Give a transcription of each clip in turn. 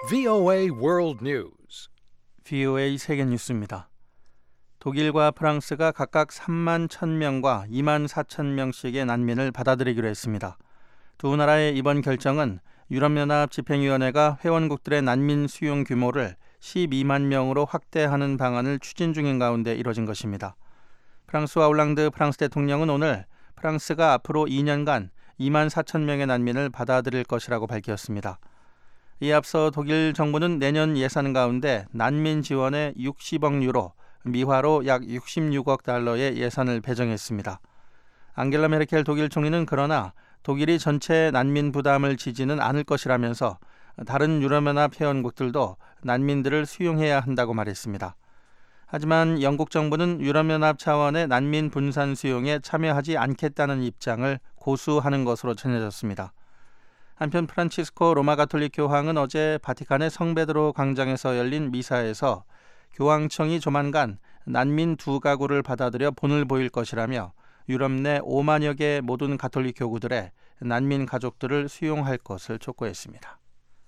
VOA World News. VOA 세계 뉴스입니다. 독일과 프랑스가 각각 3만 1,000명과 2만 4천 명씩의 난민을 받아들이기로 했습니다. 두 나라의 이번 결정은 유럽연합 집행위원회가 회원국들의 난민 수용 규모를 12만 명으로 확대하는 방안을 추진 중인 가운데 이뤄진 것입니다. 프랑스와 올랑드 프랑스 대통령은 오늘 프랑스가 앞으로 2년간 2만 4천 명의 난민을 받아들일 것이라고 밝혔습니다. 이에 앞서 독일 정부는 내년 예산 가운데 난민 지원에 60억 유로, 미화로 약 66억 달러의 예산을 배정했습니다. 앙겔라 메르켈 독일 총리는 그러나 독일이 전체 난민 부담을 지지는 않을 것이라면서 다른 유럽연합 회원국들도 난민들을 수용해야 한다고 말했습니다. 하지만 영국 정부는 유럽연합 차원의 난민 분산 수용에 참여하지 않겠다는 입장을 고수하는 것으로 전해졌습니다. 한편 프란치스코 로마 가톨릭 교황은 어제 바티칸의 성베드로 광장에서 열린 미사에서 교황청이 조만간 난민 2가구를 받아들여 본을 보일 것이라며 유럽 내 5만여 개 모든 가톨릭 교구들의 난민 가족들을 수용할 것을 촉구했습니다.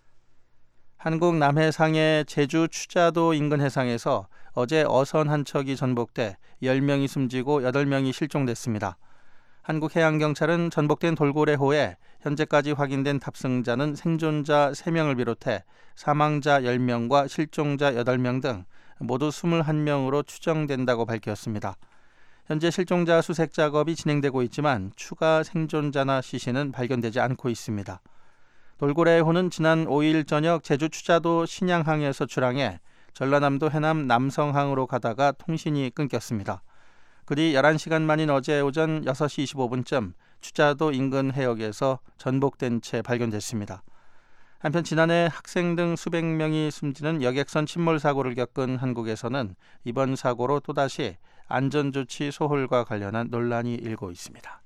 한국 남해상의 제주 추자도 인근 해상에서 어제 어선 한 척이 전복돼 10명이 숨지고 8명이 실종됐습니다. 한국해양경찰은 전복된 돌고래호에 현재까지 확인된 탑승자는 생존자 3명을 비롯해 사망자 10명과 실종자 8명 등 모두 21명으로 추정된다고 밝혔습니다. 현재 실종자 수색 작업이 진행되고 있지만 추가 생존자나 시신은 발견되지 않고 있습니다. 돌고래호는 지난 5일 저녁 제주 추자도 신양항에서 출항해 전라남도 해남 남성항으로 가다가 통신이 끊겼습니다. 그 뒤 11시간 만인 어제 오전 6시 25분쯤 추자도 인근 해역에서 전복된 채 발견됐습니다. 한편 지난해 학생 등 수백 명이 숨지는 여객선 침몰 사고를 겪은 한국에서는 이번 사고로 또다시 안전조치 소홀과 관련한 논란이 일고 있습니다.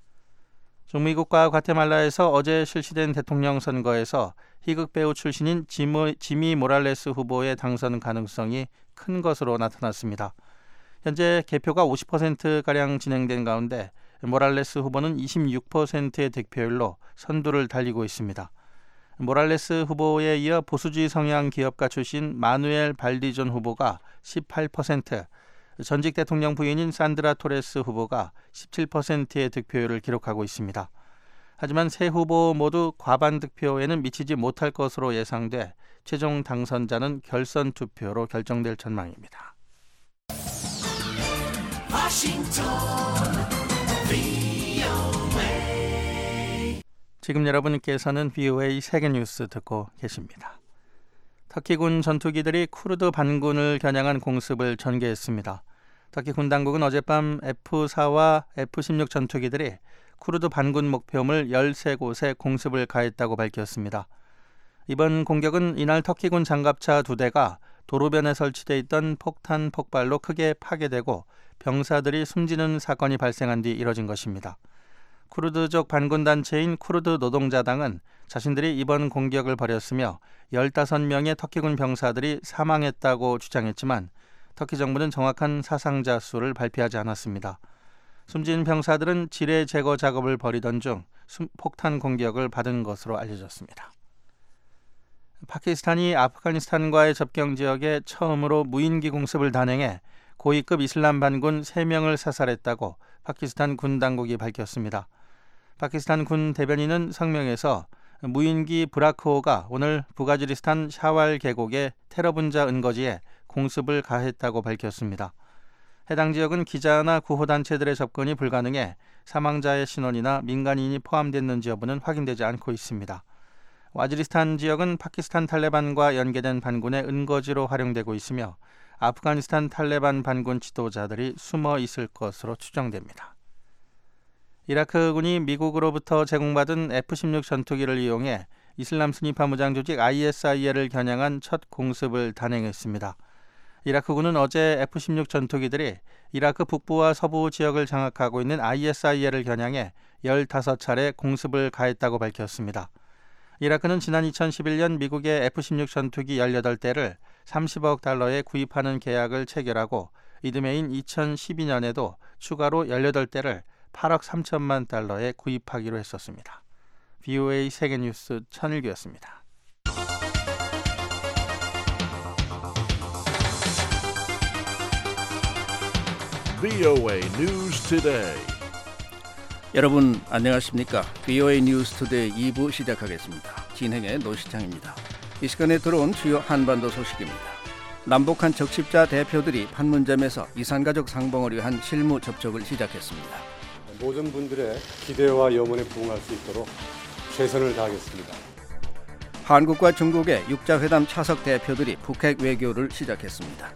중미국과 과테말라에서 어제 실시된 대통령 선거에서 희극 배우 출신인 지미 모랄레스 후보의 당선 가능성이 큰 것으로 나타났습니다. 현재 개표가 50%가량 진행된 가운데 모랄레스 후보는 26%의 득표율로 선두를 달리고 있습니다. 모랄레스 후보에 이어 보수주의 성향 기업가 출신 마누엘 발디존 후보가 18%, 전직 대통령 부인인 산드라 토레스 후보가 17%의 득표율을 기록하고 있습니다. 하지만 세 후보 모두 과반 득표에는 미치지 못할 것으로 예상돼 최종 당선자는 결선 투표로 결정될 전망입니다. 지금 여러분께서는 VOA 세계뉴스 듣고 계십니다. 터키군 전투기들이 쿠르드 반군을 겨냥한 공습을 전개했습니다. 터키 군 당국은 어젯밤 F-4와 F-16 전투기들이 쿠르드 반군 목표물 13곳에 공습을 가했다고 밝혔습니다. 이번 공격은 이날 터키군 장갑차 2대가 도로변에 설치돼 있던 폭탄 폭발로 크게 파괴되고 병사들이 숨지는 사건이 발생한 뒤 이뤄진 것입니다. 쿠르드족 반군단체인 쿠르드 노동자당은 자신들이 이번 공격을 벌였으며 15명의 터키군 병사들이 사망했다고 주장했지만 터키 정부는 정확한 사상자 수를 발표하지 않았습니다. 숨진 병사들은 지뢰 제거 작업을 벌이던 중 폭탄 공격을 받은 것으로 알려졌습니다. 파키스탄이 아프가니스탄과의 접경 지역에 처음으로 무인기 공습을 단행해 고위급 이슬람 반군 3명을 사살했다고 파키스탄 군 당국이 밝혔습니다. 파키스탄 군 대변인은 성명에서 무인기 브라크호가 오늘 부가지리스탄 샤왈 계곡의 테러 분자 은거지에 공습을 가했다고 밝혔습니다. 해당 지역은 기자나 구호단체들의 접근이 불가능해 사망자의 신원이나 민간인이 포함됐는지 여부는 확인되지 않고 있습니다. 와지리스탄 지역은 파키스탄 탈레반과 연계된 반군의 은거지로 활용되고 있으며 아프가니스탄 탈레반 반군 지도자들이 숨어 있을 것으로 추정됩니다. 이라크군이 미국으로부터 제공받은 F-16 전투기를 이용해 이슬람 스니파 무장 조직 ISIL을 겨냥한 첫 공습을 단행했습니다. 이라크군은 어제 F-16 전투기들이 이라크 북부와 서부 지역을 장악하고 있는 ISIL을 겨냥해 15차례 공습을 가했다고 밝혔습니다. 이라크는 지난 2011년 미국의 F-16 전투기 18대를 30억 달러에 구입하는 계약을 체결하고 이듬해인 2012년에도 추가로 18대를 8억 3천만 달러에 구입하기로 했었습니다. VOA 세계뉴스 천일규였습니다. VOA News Today. 여러분 안녕하십니까? VOA 뉴스 투데이 2부 시작하겠습니다. 진행의 노시창입니다. 이 시간에 들어온 주요 한반도 소식입니다. 남북한 적십자 대표들이 판문점에서 이산가족 상봉을 위한 실무 접촉을 시작했습니다. 모든 분들의 기대와 염원에 부응할 수 있도록 최선을 다하겠습니다. 한국과 중국의 육자회담 차석 대표들이 북핵 외교를 시작했습니다.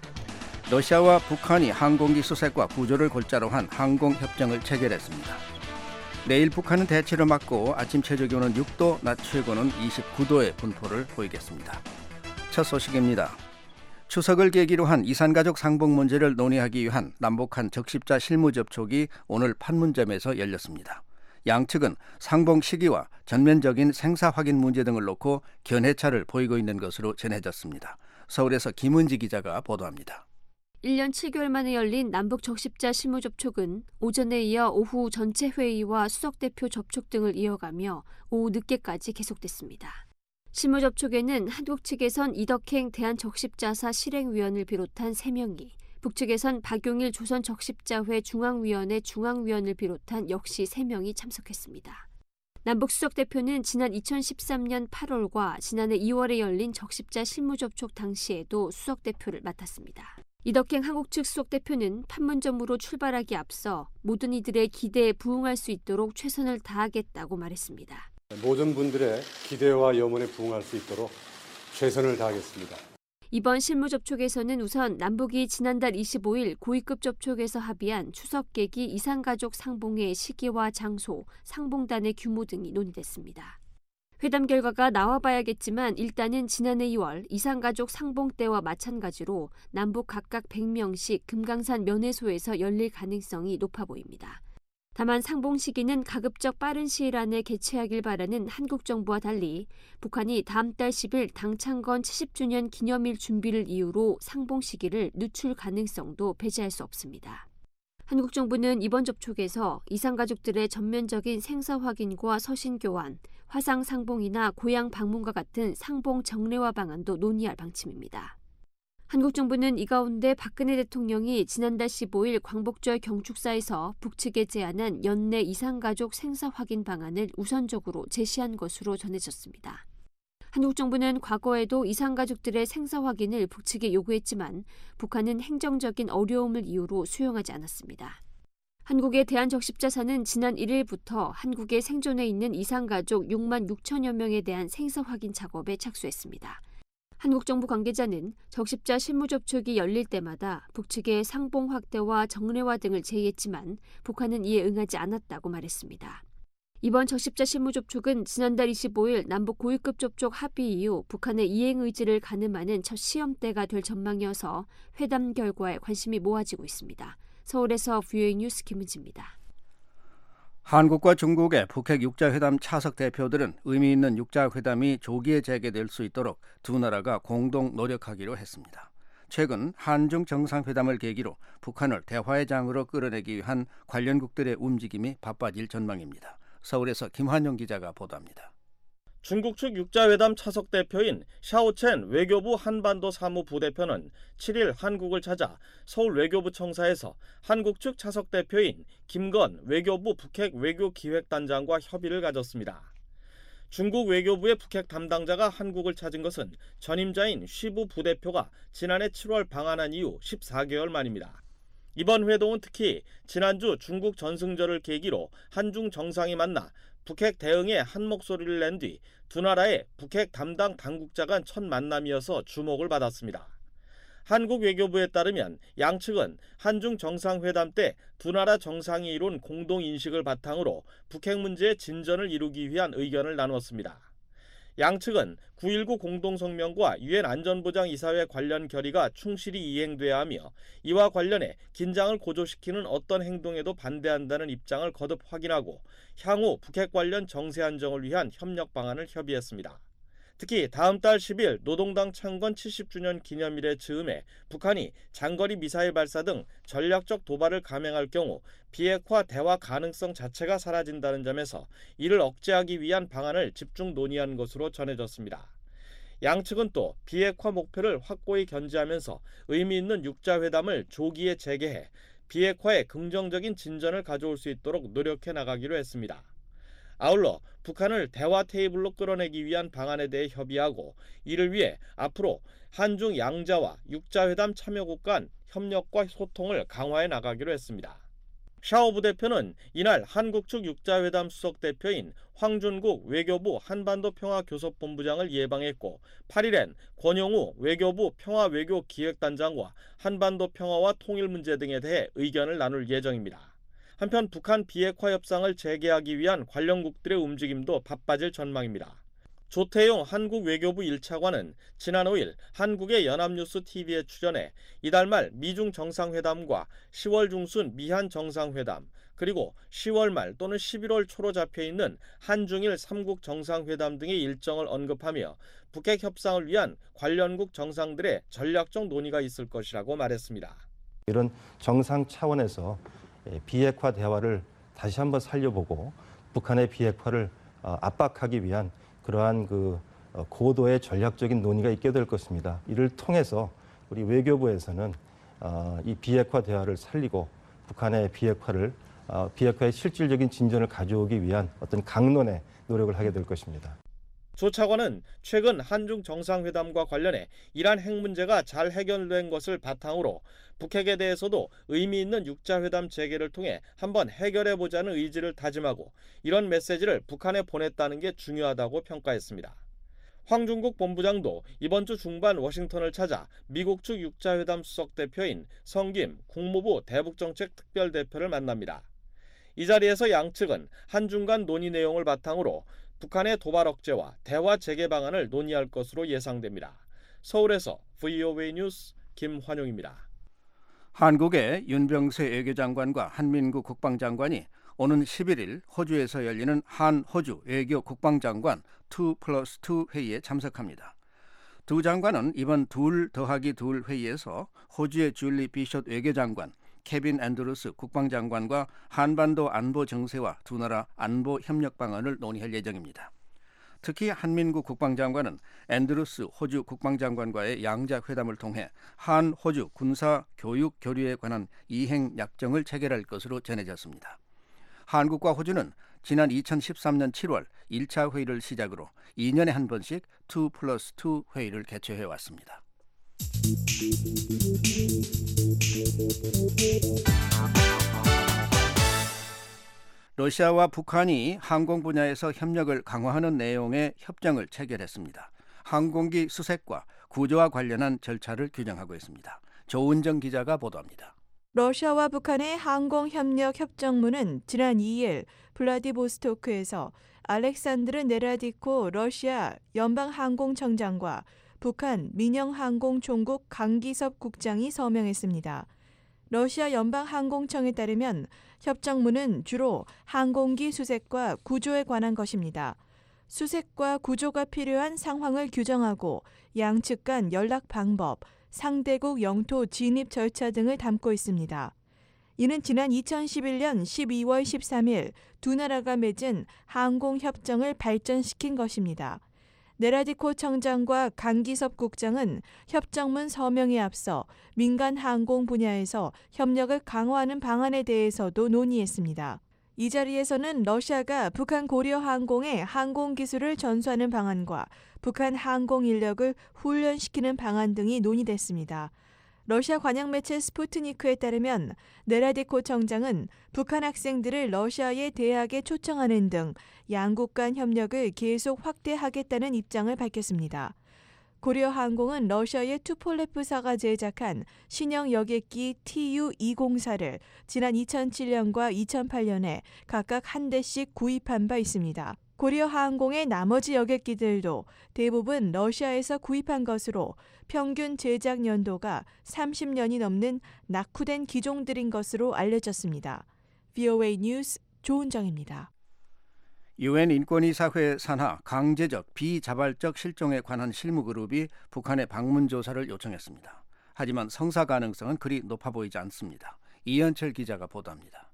러시아와 북한이 항공기 수색과 구조를 골자로 한 항공협정을 체결했습니다. 내일 북한은 대치를 맞고 아침 최저기온은 6도, 낮 최고는 29도의 분포를 보이겠습니다. 첫 소식입니다. 추석을 계기로 한 이산가족 상봉 문제를 논의하기 위한 남북한 적십자 실무 접촉이 오늘 판문점에서 열렸습니다. 양측은 상봉 시기와 전면적인 생사 확인 문제 등을 놓고 견해차를 보이고 있는 것으로 전해졌습니다. 서울에서 김은지 기자가 보도합니다. 1년 7개월 만에 열린 남북 적십자 실무 접촉은 오전에 이어 오후 전체 회의와 수석 대표 접촉 등을 이어가며 오후 늦게까지 계속됐습니다. 실무 접촉에는 한국 측에선 이덕행 대한적십자사 실행위원을 비롯한 3명이, 북측에선 박용일 조선적십자회 중앙위원회 중앙위원을 비롯한 역시 3명이 참석했습니다. 남북 수석 대표는 지난 2013년 8월과 지난해 2월에 열린 적십자 실무 접촉 당시에도 수석 대표를 맡았습니다. 이덕행 한국 측 수석 대표는 판문점으로 출발하기 앞서 모든 이들의 기대에 부응할 수 있도록 최선을 다하겠다고 말했습니다. 모든 분들의 기대와 염원에 부응할 수 있도록 최선을 다하겠습니다. 이번 실무 접촉에서는 우선 남북이 지난달 25일 고위급 접촉에서 합의한 추석 계기 이산가족 상봉의 시기와 장소, 상봉단의 규모 등이 논의됐습니다. 회담 결과가 나와봐야겠지만 일단은 지난해 2월 이산가족 상봉 때와 마찬가지로 남북 각각 100명씩 금강산 면회소에서 열릴 가능성이 높아 보입니다. 다만 상봉 시기는 가급적 빠른 시일 안에 개최하길 바라는 한국 정부와 달리 북한이 다음 달 10일 당창건 70주년 기념일 준비를 이유로 상봉 시기를 늦출 가능성도 배제할 수 없습니다. 한국 정부는 이번 접촉에서 이산가족들의 전면적인 생사 확인과 서신 교환, 화상 상봉이나 고향 방문과 같은 상봉 정례화 방안도 논의할 방침입니다. 한국 정부는 이 가운데 박근혜 대통령이 지난달 15일 광복절 경축사에서 북측에 제안한 연내 이산가족 생사 확인 방안을 우선적으로 제시한 것으로 전해졌습니다. 한국 정부는 과거에도 이산가족들의 생사 확인을 북측에 요구했지만 북한은 행정적인 어려움을 이유로 수용하지 않았습니다. 한국의 대한적십자사는 지난 1일부터 한국에 생존해 있는 이산가족 6만 6천여 명에 대한 생사 확인 작업에 착수했습니다. 한국 정부 관계자는 적십자 실무 접촉이 열릴 때마다 북측의 상봉 확대와 정례화 등을 제의했지만 북한은 이에 응하지 않았다고 말했습니다. 이번 적십자 실무 접촉은 지난달 25일 남북 고위급 접촉 합의 이후 북한의 이행 의지를 가늠하는 첫 시험대가 될 전망이어서 회담 결과에 관심이 모아지고 있습니다. 서울에서 VOA 뉴스 김은지입니다. 한국과 중국의 북핵 육자회담 차석 대표들은 의미 있는 육자회담이 조기에 재개될 수 있도록 두 나라가 공동 노력하기로 했습니다. 최근 한중 정상회담을 계기로 북한을 대화의 장으로 끌어내기 위한 관련국들의 움직임이 바빠질 전망입니다. 서울에서 김환영 기자가 보도합니다. 중국 측 육자회담 차석 대표인 샤오첸 외교부 한반도 사무 부대표는 7일 한국을 찾아 서울 외교부 청사에서 한국 측 차석 대표인 김건 외교부 북핵 외교기획단장과 협의를 가졌습니다. 중국 외교부의 북핵 담당자가 한국을 찾은 것은 전임자인 쉬부 부대표가 지난해 7월 방한한 이후 14개월 만입니다. 이번 회동은 특히 지난주 중국 전승절을 계기로 한중 정상이 만나 북핵 대응에 한 목소리를 낸 뒤 두 나라의 북핵 담당 당국자 간 첫 만남이어서 주목을 받았습니다. 한국 외교부에 따르면 양측은 한중 정상회담 때 두 나라 정상이 이룬 공동인식을 바탕으로 북핵 문제의 진전을 이루기 위한 의견을 나눴습니다. 양측은 9.19 공동성명과 유엔 안전보장이사회 관련 결의가 충실히 이행돼야 하며 이와 관련해 긴장을 고조시키는 어떤 행동에도 반대한다는 입장을 거듭 확인하고 향후 북핵 관련 정세 안정을 위한 협력 방안을 협의했습니다. 특히 다음 달 10일 노동당 창건 70주년 기념일에 즈음해 북한이 장거리 미사일 발사 등 전략적 도발을 감행할 경우 비핵화 대화 가능성 자체가 사라진다는 점에서 이를 억제하기 위한 방안을 집중 논의한 것으로 전해졌습니다. 양측은 또 비핵화 목표를 확고히 견지하면서 의미 있는 육자회담을 조기에 재개해 비핵화에 긍정적인 진전을 가져올 수 있도록 노력해 나가기로 했습니다. 아울러 북한을 대화 테이블로 끌어내기 위한 방안에 대해 협의하고 이를 위해 앞으로 한중 양자와 육자회담 참여국 간 협력과 소통을 강화해 나가기로 했습니다. 샤오 부대표는 이날 한국 측 육자회담 수석대표인 황준국 외교부 한반도 평화교섭본부장을 예방했고 8일엔 권영우 외교부 평화외교기획단장과 한반도 평화와 통일 문제 등에 대해 의견을 나눌 예정입니다. 한편 북한 비핵화 협상을 재개하기 위한 관련국들의 움직임도 바빠질 전망입니다. 조태용 한국 외교부 1차관은 지난 5일 한국의 연합뉴스 TV에 출연해 이달 말 미중 정상회담과 10월 중순 미한 정상회담 그리고 10월 말 또는 11월 초로 잡혀있는 한중일 3국 정상회담 등의 일정을 언급하며 북핵 협상을 위한 관련국 정상들의 전략적 논의가 있을 것이라고 말했습니다. 이런 정상 차원에서 비핵화 대화를 다시 한번 살려보고 북한의 비핵화를 압박하기 위한 그러한 고도의 전략적인 논의가 있게 될 것입니다. 이를 통해서 우리 외교부에서는 이 비핵화 대화를 살리고 북한의 비핵화의 실질적인 진전을 가져오기 위한 어떤 강론의 노력을 하게 될 것입니다. 조 차관은 최근 한중 정상회담과 관련해 이란 핵 문제가 잘 해결된 것을 바탕으로 북핵에 대해서도 의미 있는 육자회담 재개를 통해 한번 해결해보자는 의지를 다짐하고 이런 메시지를 북한에 보냈다는 게 중요하다고 평가했습니다. 황준국 본부장도 이번 주 중반 워싱턴을 찾아 미국 측 육자회담 수석대표인 성김 국무부 대북정책 특별대표를 만납니다. 이 자리에서 양측은 한중 간 논의 내용을 바탕으로 북한의 도발 억제와 대화 재개 방안을 논의할 것으로 예상됩니다. 서울에서 VOA 뉴스 김환용입니다. 한국의 윤병세 외교장관과 한민구 국방장관이 오는 11일 호주에서 열리는 한호주 외교 국방장관 2+2 회의에 참석합니다. 두 장관은 이번 2+2 회의에서 호주의 줄리 비숍 외교장관, 케빈 앤드루스 국방장관과 한반도 안보 정세와 두 나라 안보 협력 방안을 논의할 예정입니다. 특히 한민구 국방장관은 앤드루스 호주 국방장관과의 양자 회담을 통해 한호주 군사 교육 교류에 관한 이행 약정을 체결할 것으로 전해졌습니다. 한국과 호주는 지난 2013년 7월 1차 회의를 시작으로 2년에 한 번씩 2+2 회의를 개최해 왔습니다. 러시아와 북한이 항공 분야에서 협력을 강화하는 내용의 협정을 체결했습니다. 항공기 수색과 구조와 관련한 절차를 규정하고 있습니다. 조은정 기자가 보도합니다. 러시아와 북한의 항공협력 협정문은 지난 2일 블라디보스토크에서 알렉산드르 네라디코 러시아 연방항공청장과 북한 민영항공총국 강기섭 국장이 서명했습니다. 러시아 연방항공청에 따르면 협정문은 주로 항공기 수색과 구조에 관한 것입니다. 수색과 구조가 필요한 상황을 규정하고 양측 간 연락 방법, 상대국 영토 진입 절차 등을 담고 있습니다. 이는 지난 2011년 12월 13일 두 나라가 맺은 항공협정을 발전시킨 것입니다. 네라디코 청장과 강기섭 국장은 협정문 서명에 앞서 민간 항공 분야에서 협력을 강화하는 방안에 대해서도 논의했습니다. 이 자리에서는 러시아가 북한 고려항공의 항공기술을 전수하는 방안과 북한 항공 인력을 훈련시키는 방안 등이 논의됐습니다. 러시아 관영 매체 스푸트니크에 따르면 네라디코 청장은 북한 학생들을 러시아의 대학에 초청하는 등 양국 간 협력을 계속 확대하겠다는 입장을 밝혔습니다. 고려항공은 러시아의 투폴레프사가 제작한 신형 여객기 Tu-204를 지난 2007년과 2008년에 각각 한 대씩 구입한 바 있습니다. 고려항공의 나머지 여객기들도 대부분 러시아에서 구입한 것으로 평균 제작 연도가 30년이 넘는 낙후된 기종들인 것으로 알려졌습니다. VOA 뉴스 조은정입니다. 유엔 인권이사회 산하 강제적 비자발적 실종에 관한 실무그룹이 북한의 방문 조사를 요청했습니다. 하지만 성사 가능성은 그리 높아 보이지 않습니다. 이현철 기자가 보도합니다.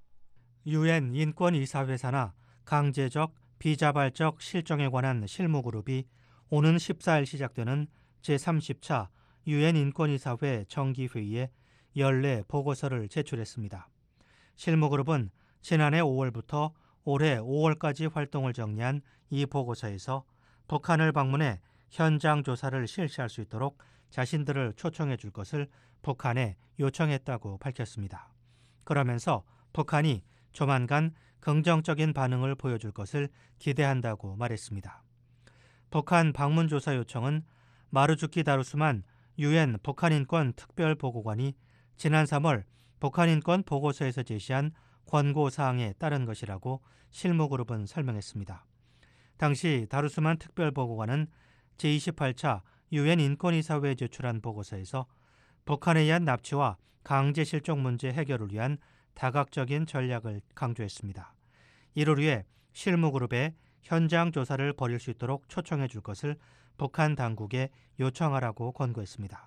유엔 인권이사회 산하 강제적 비자발적 실종에 관한 실무그룹이 오는 14일 시작되는 제30차 유엔 인권이사회 정기회의에 연례 보고서를 제출했습니다. 실무그룹은 지난해 5월부터 올해 5월까지 활동을 정리한 이 보고서에서 북한을 방문해 현장 조사를 실시할 수 있도록 자신들을 초청해 줄 것을 북한에 요청했다고 밝혔습니다. 그러면서 북한이 조만간 긍정적인 반응을 보여줄 것을 기대한다고 말했습니다. 북한 방문 조사 요청은 마루주키 다루스만 유엔 북한인권 특별보고관이 지난 3월 북한인권 보고서에서 제시한 권고사항에 따른 것이라고 실무그룹은 설명했습니다. 당시 다루스만 특별보고관은 제28차 유엔 인권이사회에 제출한 보고서에서 북한에 의한 납치와 강제 실종 문제 해결을 위한 다각적인 전략을 강조했습니다. 이를 위해 실무그룹에 현장 조사를 벌일 수 있도록 초청해 줄 것을 북한 당국에 요청하라고 권고했습니다.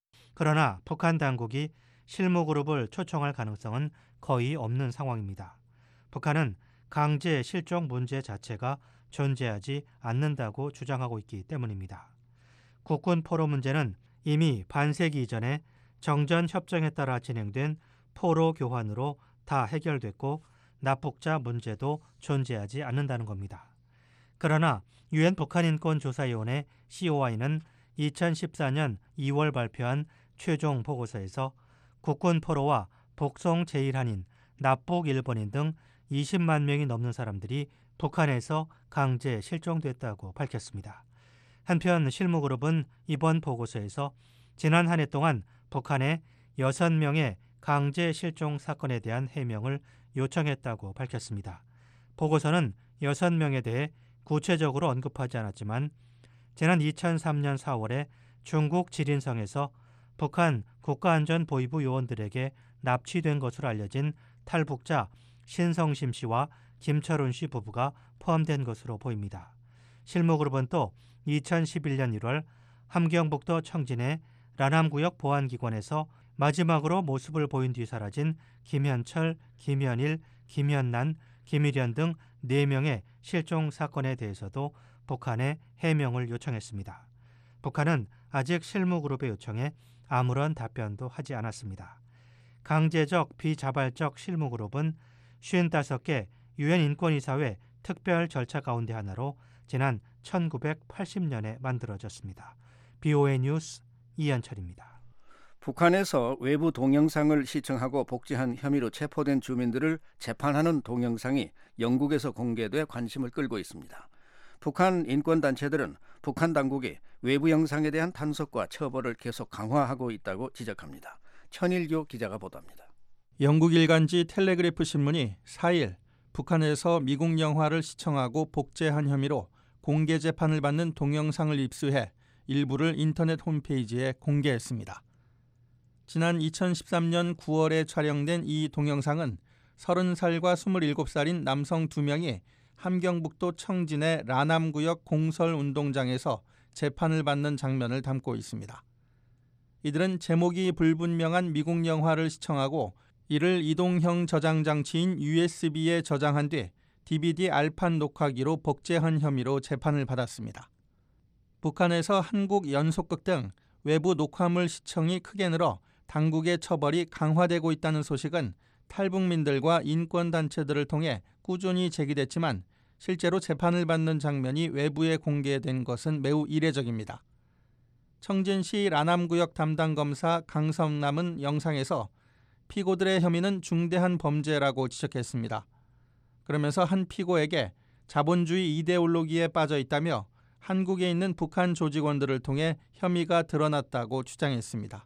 그러나 북한 당국이 실무그룹을 초청할 가능성은 거의 없는 상황입니다. 북한은 강제 실종 문제 자체가 존재하지 않는다고 주장하고 있기 때문입니다. 국군 포로 문제는 이미 반세기 이전에 정전협정에 따라 진행된 포로 교환으로 다 해결됐고 납북자 문제도 존재하지 않는다는 겁니다. 그러나 유엔 북한인권조사위원회 COI는 2014년 2월 발표한 최종 보고서에서 국군 포로와 복송 제1한인, 납북 일본인 등 20만 명이 넘는 사람들이 북한에서 강제 실종됐다고 밝혔습니다. 한편 실무그룹은 이번 보고서에서 지난 한 해 동안 북한에 6명의 강제 실종 사건에 대한 해명을 요청했다고 밝혔습니다. 보고서는 6명에 대해 구체적으로 언급하지 않았지만 지난 2003년 4월에 중국 지린성에서 북한 국가안전보위부 요원들에게 납치된 것으로 알려진 탈북자 신성심 씨와 김철훈 씨 부부가 포함된 것으로 보입니다. 실무그룹은 또 2011년 1월 함경북도 청진의 라남구역 보안기관에서 마지막으로 모습을 보인 뒤 사라진 김현철, 김현일, 김현난, 김일현 등 4명의 실종 사건에 대해서도 북한에 해명을 요청했습니다. 북한은 아직 실무그룹의 요청에 아무런 답변도 하지 않았습니다. 강제적 비자발적 실무그룹은 55개 유엔 인권이사회 특별 절차 가운데 하나로 지난 1980년에 만들어졌습니다. BOA 뉴스 이현철입니다. 북한에서 외부 동영상을 시청하고 복제한 혐의로 체포된 주민들을 재판하는 동영상이 영국에서 공개돼 관심을 끌고 있습니다. 북한 인권단체들은 북한 당국이 외부 영상에 대한 단속과 처벌을 계속 강화하고 있다고 지적합니다. 천일교 기자가 보도합니다. 영국 일간지 텔레그래프 신문이 4일 북한에서 미국 영화를 시청하고 복제한 혐의로 공개 재판을 받는 동영상을 입수해 일부를 인터넷 홈페이지에 공개했습니다. 지난 2013년 9월에 촬영된 이 동영상은 30살과 27살인 남성 2명이 함경북도 청진의 라남구역 공설운동장에서 재판을 받는 장면을 담고 있습니다. 이들은 제목이 불분명한 미국 영화를 시청하고 이를 이동형 저장 장치인 USB에 저장한 뒤 DVD 알판 녹화기로 복제한 혐의로 재판을 받았습니다. 북한에서 한국 연속극 등 외부 녹화물 시청이 크게 늘어 당국의 처벌이 강화되고 있다는 소식은 탈북민들과 인권단체들을 통해 꾸준히 제기됐지만 실제로 재판을 받는 장면이 외부에 공개된 것은 매우 이례적입니다. 청진시 라남구역 담당 검사 강성남은 영상에서 피고들의 혐의는 중대한 범죄라고 지적했습니다. 그러면서 한 피고에게 자본주의 이데올로기에 빠져 있다며 한국에 있는 북한 조직원들을 통해 혐의가 드러났다고 주장했습니다.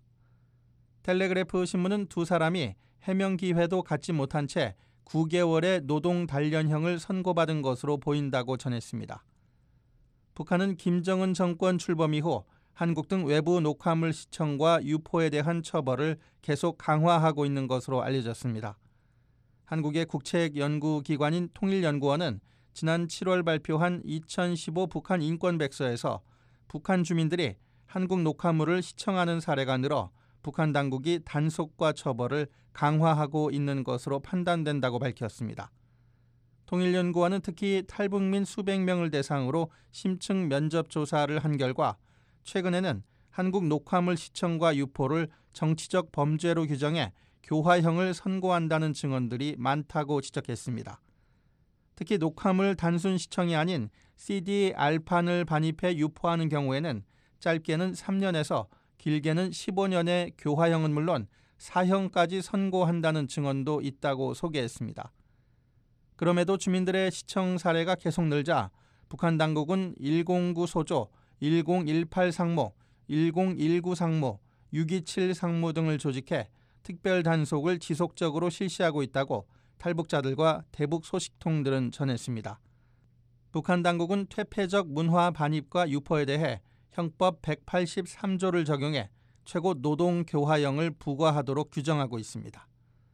텔레그래프 신문은 두 사람이 해명 기회도 갖지 못한 채 9개월의 노동 단련형을 선고받은 것으로 보인다고 전했습니다. 북한은 김정은 정권 출범 이후 한국 등 외부 녹화물 시청과 유포에 대한 처벌을 계속 강화하고 있는 것으로 알려졌습니다. 한국의 국책연구기관인 통일연구원은 지난 7월 발표한 2015 북한 인권백서에서 북한 주민들이 한국 녹화물을 시청하는 사례가 늘어 북한 당국이 단속과 처벌을 강화하고 있는 것으로 판단된다고 밝혔습니다. 통일연구원은 특히 탈북민 수백 명을 대상으로 심층 면접 조사를 한 결과 최근에는 한국 녹화물 시청과 유포를 정치적 범죄로 규정해 교화형을 선고한다는 증언들이 많다고 지적했습니다. 특히 녹화물 단순 시청이 아닌 CD 알판을 반입해 유포하는 경우에는 짧게는 3년에서 길게는 15년의 교화형은 물론 사형까지 선고한다는 증언도 있다고 소개했습니다. 그럼에도 주민들의 시청 사례가 계속 늘자 북한 당국은 109 소조, 1018 상무, 1019 상무, 627 상무 등을 조직해 특별 단속을 지속적으로 실시하고 있다고 탈북자들과 대북 소식통들은 전했습니다. 북한 당국은 퇴폐적 문화 반입과 유포에 대해 형법 183조를 적용해 최고 노동교화형을 부과하도록 규정하고 있습니다.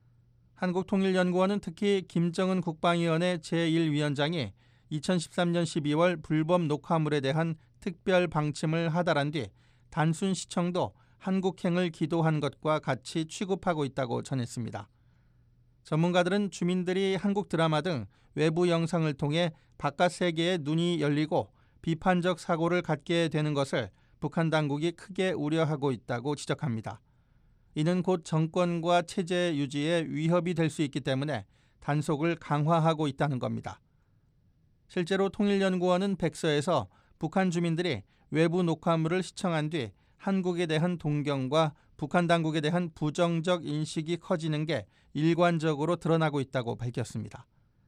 한국통일연구원은 특히 김정은 국방위원회 제1위원장이 2013년 12월 불법 녹화물에 대한 특별 방침을 하달한 뒤 단순 시청도 한국행을 기도한 것과 같이 취급하고 있다고 전했습니다. 전문가들은 주민들이 한국 드라마 등 외부 영상을 통해 바깥 세계에 눈이 열리고 비판적 사고를 갖게 되는 것을 북한 당국이 크게 우려하고 있다고 지적합니다. 이는 곧 정권과 체제 유지에 위협이 될 수 있기 때문에 단속을 강화하고 있다는 겁니다. 실제로 통일연구원은 백서에서 북한 주민들이 외부 녹화물을 시청한 뒤 한국에 대한 동경과 북한 당국에 대한 부정적 인식이 커지는 게 일관적으로 드러나고 있다고 밝혔습니다.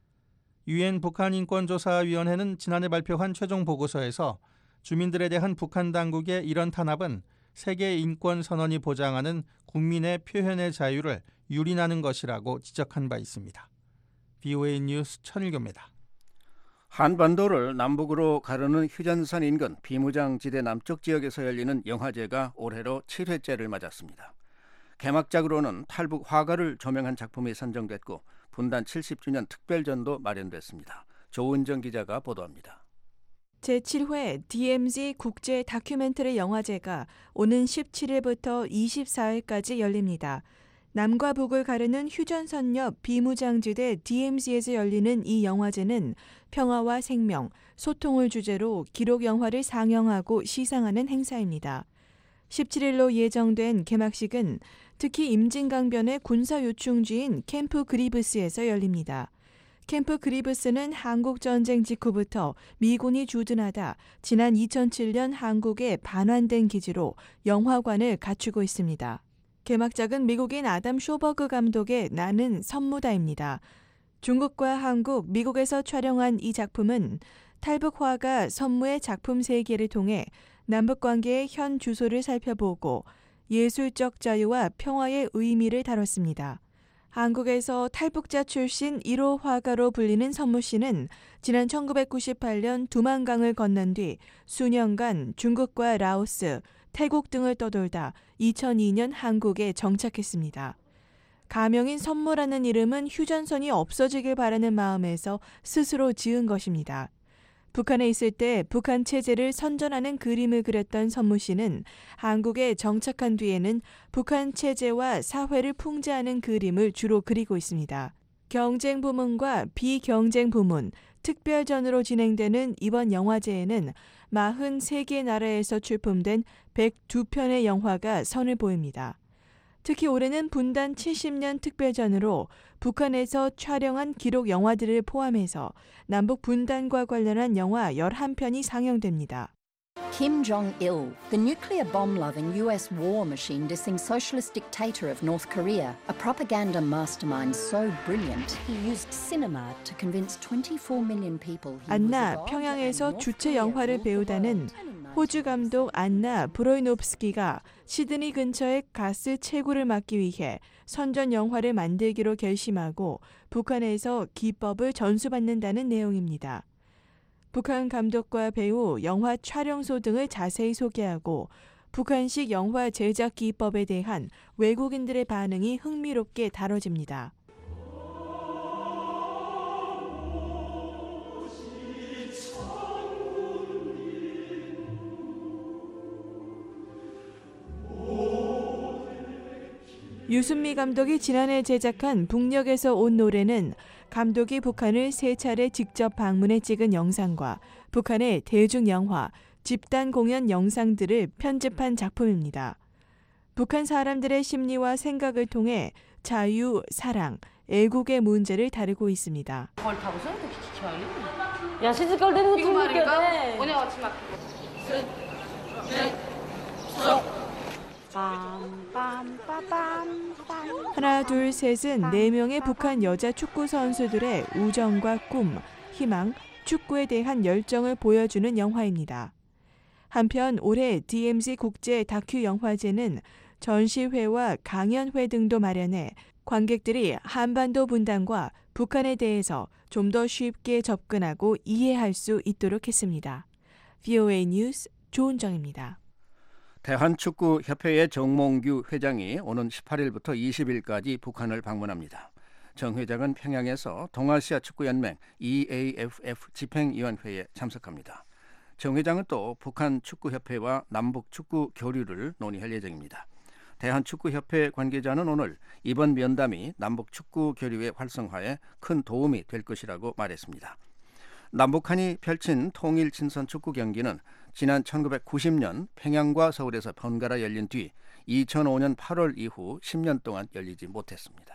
유엔 북한인권조사위원회는 지난해 발표한 최종 보고서에서 주민들에 대한 북한 당국의 이런 탄압은 세계인권선언이 보장하는 국민의 표현의 자유를 유린하는 것이라고 지적한 바 있습니다. VOA 뉴스 천일교입니다. 한반도를 남북으로 가르는 휴전선 인근 비무장지대 남쪽 지역에서 열리는 영화제가 올해로 7회째를 맞았습니다. 개막작으로는 탈북 화가를 조명한 작품이 선정됐고 분단 70주년 특별전도 마련됐습니다. 조은정 기자가 보도합니다. 제7회 DMZ 국제 다큐멘터리 영화제가 오는 17일부터 24일까지 열립니다. 남과 북을 가르는 휴전선 옆 비무장지대 DMZ에서 열리는 이 영화제는 평화와 생명, 소통을 주제로 기록 영화를 상영하고 시상하는 행사입니다. 17일로 예정된 개막식은 특히 임진강변의 군사 요충지인 캠프 그리브스에서 열립니다. 캠프 그리브스는 한국전쟁 직후부터 미군이 주둔하다 지난 2007년 한국에 반환된 기지로 영화관을 갖추고 있습니다. 개막작은 미국인 아담 쇼버그 감독의 나는 선무다입니다. 중국과 한국, 미국에서 촬영한 이 작품은 탈북화가 선무의 작품 세계를 통해 남북관계의 현 주소를 살펴보고 예술적 자유와 평화의 의미를 다뤘습니다. 한국에서 탈북자 출신 1호 화가로 불리는 선무 씨는 지난 1998년 두만강을 건넌 뒤 수년간 중국과 라오스, 태국 등을 떠돌다 2002년 한국에 정착했습니다. 가명인 선무라는 이름은 휴전선이 없어지길 바라는 마음에서 스스로 지은 것입니다. 북한에 있을 때 북한 체제를 선전하는 그림을 그렸던 선무 씨는 한국에 정착한 뒤에는 북한 체제와 사회를 풍자하는 그림을 주로 그리고 있습니다. 경쟁 부문과 비경쟁 부문, 특별전으로 진행되는 이번 영화제에는 43개 나라에서 출품된 102편의 영화가 선을 보입니다. 특히 올해는 분단 70년 특별전으로 북한에서 촬영한 기록 영화들을 포함해서 남북 분단과 관련한 영화 11편이 상영됩니다. Kim Jong-il, the nuclear bomb-loving US war machine dissing socialist dictator of North Korea, a propaganda mastermind so brilliant he used cinema to convince 24 million people he was a 안나 god. 평양에서 주체 영화를 배우다는 호주 감독 안나 브로이노프스키가 시드니 근처의 가스 채굴을 막기 위해 선전 영화를 만들기로 결심하고 북한에서 기법을 전수받는다는 내용입니다. 북한 감독과 배우, 영화 촬영소 등을 자세히 소개하고 북한식 영화 제작 기법에 대한 외국인들의 반응이 흥미롭게 다뤄집니다. 유순미 감독이 지난해 제작한 북녘에서 온 노래는 감독이 북한을 3차례 직접 방문해 찍은 영상과 북한의 대중영화, 집단 공연 영상들을 편집한 작품입니다. 북한 사람들의 심리와 생각을 통해 자유, 사랑, 애국의 문제를 다루고 있습니다. 야, 시집갈 때는 이거 말이니까 오늘 아침 하나, 둘, 셋은 4명의 북한 여자 축구 선수들의 우정과 꿈, 희망, 축구에 대한 열정을 보여주는 영화입니다. 한편 올해 DMZ 국제 다큐 영화제는 전시회와 강연회 등도 마련해 관객들이 한반도 분단과 북한에 대해서 좀 더 쉽게 접근하고 이해할 수 있도록 했습니다. VOA 뉴스 조은정입니다. 대한축구협회의 정몽규 회장이 오는 18일부터 20일까지 북한을 방문합니다. 정 회장은 평양에서 동아시아 축구연맹 EAFF 집행위원회에 참석합니다. 정 회장은 또 북한 축구협회와 남북 축구 교류를 논의할 예정입니다. 대한축구협회 관계자는 오늘 이번 면담이 남북 축구 교류의 활성화에 큰 도움이 될 것이라고 말했습니다. 남북한이 펼친 통일 친선 축구 경기는 지난 1990년 평양과 서울에서 번갈아 열린 뒤 2005년 8월 이후 10년 동안 열리지 못했습니다.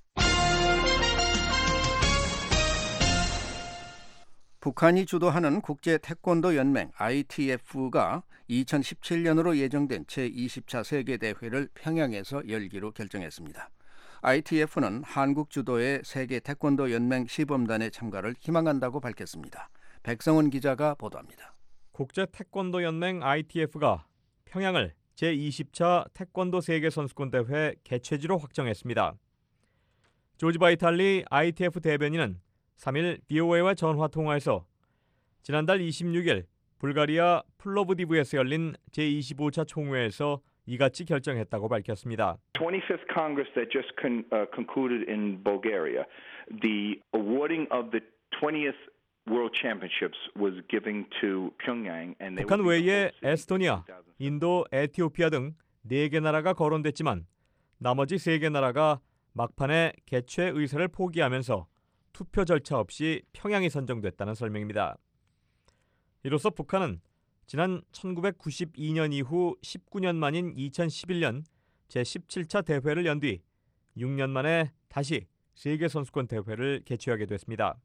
북한이 주도하는 국제 태권도 연맹 ITF가 2017년으로 예정된 제20차 세계대회를 평양에서 열기로 결정했습니다. ITF는 한국 주도의 세계 태권도 연맹 시범단의 참가를 희망한다고 밝혔습니다. 백성원 기자가 보도합니다. 국제 태권도 연맹 ITF가 평양을 제20차 태권도 세계선수권대회 개최지로 확정했습니다. 조지 바이탈리 ITF 대변인은 3일 BOA와 전화통화에서 지난달 26일 불가리아 플로브디브에서 열린 제25차 총회에서 이같이 결정했다고 밝혔습니다. 25th Congress that just concluded in Bulgaria, the awarding of the 20th World Championships was given to Pyongyang, and 북한 외에 에스토니아, 인도, 에티오피아 등 4개 나라가 거론됐지만 나머지 3개 나라가 막판에 개최 의사를 포기하면서 투표 절차 없이 평양이 선정됐다는 설명입니다. 이로써 북한은 지난 1992년 이후 19년 만인 2011년 제17차 대회를 연 뒤 6년 만에 다시 세계선수권 대회를 개최하게 됐습니다.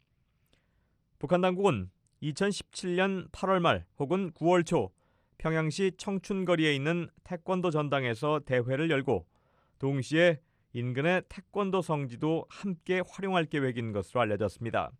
북한 당국은 2017년 8월 말 혹은 9월 초 평양시 청춘거리에 있는 태권도 전당에서 대회를 열고 동시에 인근의 태권도 성지도 함께 활용할 계획인 것으로 알려졌습니다.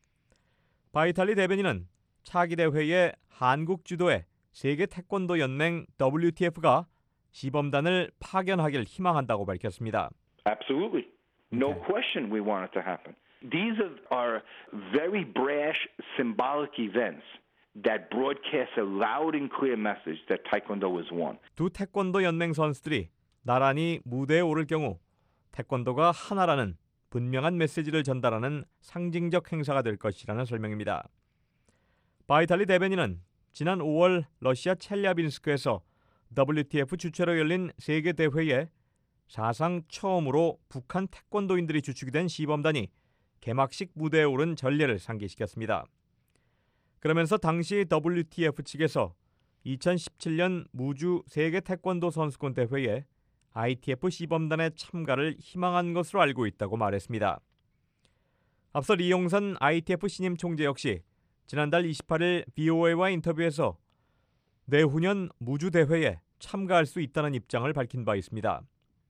바이탈리 대변인은 차기 대회에 한국 주도의 세계 태권도 연맹 WTF가 시범단을 파견하길 희망한다고 밝혔습니다. Absolutely. No question we want it to happen. These are very brash symbolic events that broadcast a loud and clear message that Taekwondo is one. 두 태권도 연맹 선수들이 나란히 무대에 오를 경우 태권도가 하나라는 분명한 메시지를 전달하는 상징적 행사가 될 것이라는 설명입니다. 바이탈리 대변인은 지난 5월 러시아 첼리아빈스크에서 WTF 주최로 열린 세계 대회에 사상 처음으로 북한 태권도인들이 주축이 된 시범단이 개막식 무대에 오른 전례를 상기시켰습니다. 그러면서 당시 WTF 측에서 2017년 무주 세계 태권도 선수권 대회에 ITF 시범단의 참가를 희망한 것으로 알고 있다고 말했습니다. 앞서 리용선 ITF 신임 총재 역시 지난달 28일 BOA와 인터뷰에서 내후년 무주 대회에 참가할 수 있다는 입장을 밝힌 바 있습니다.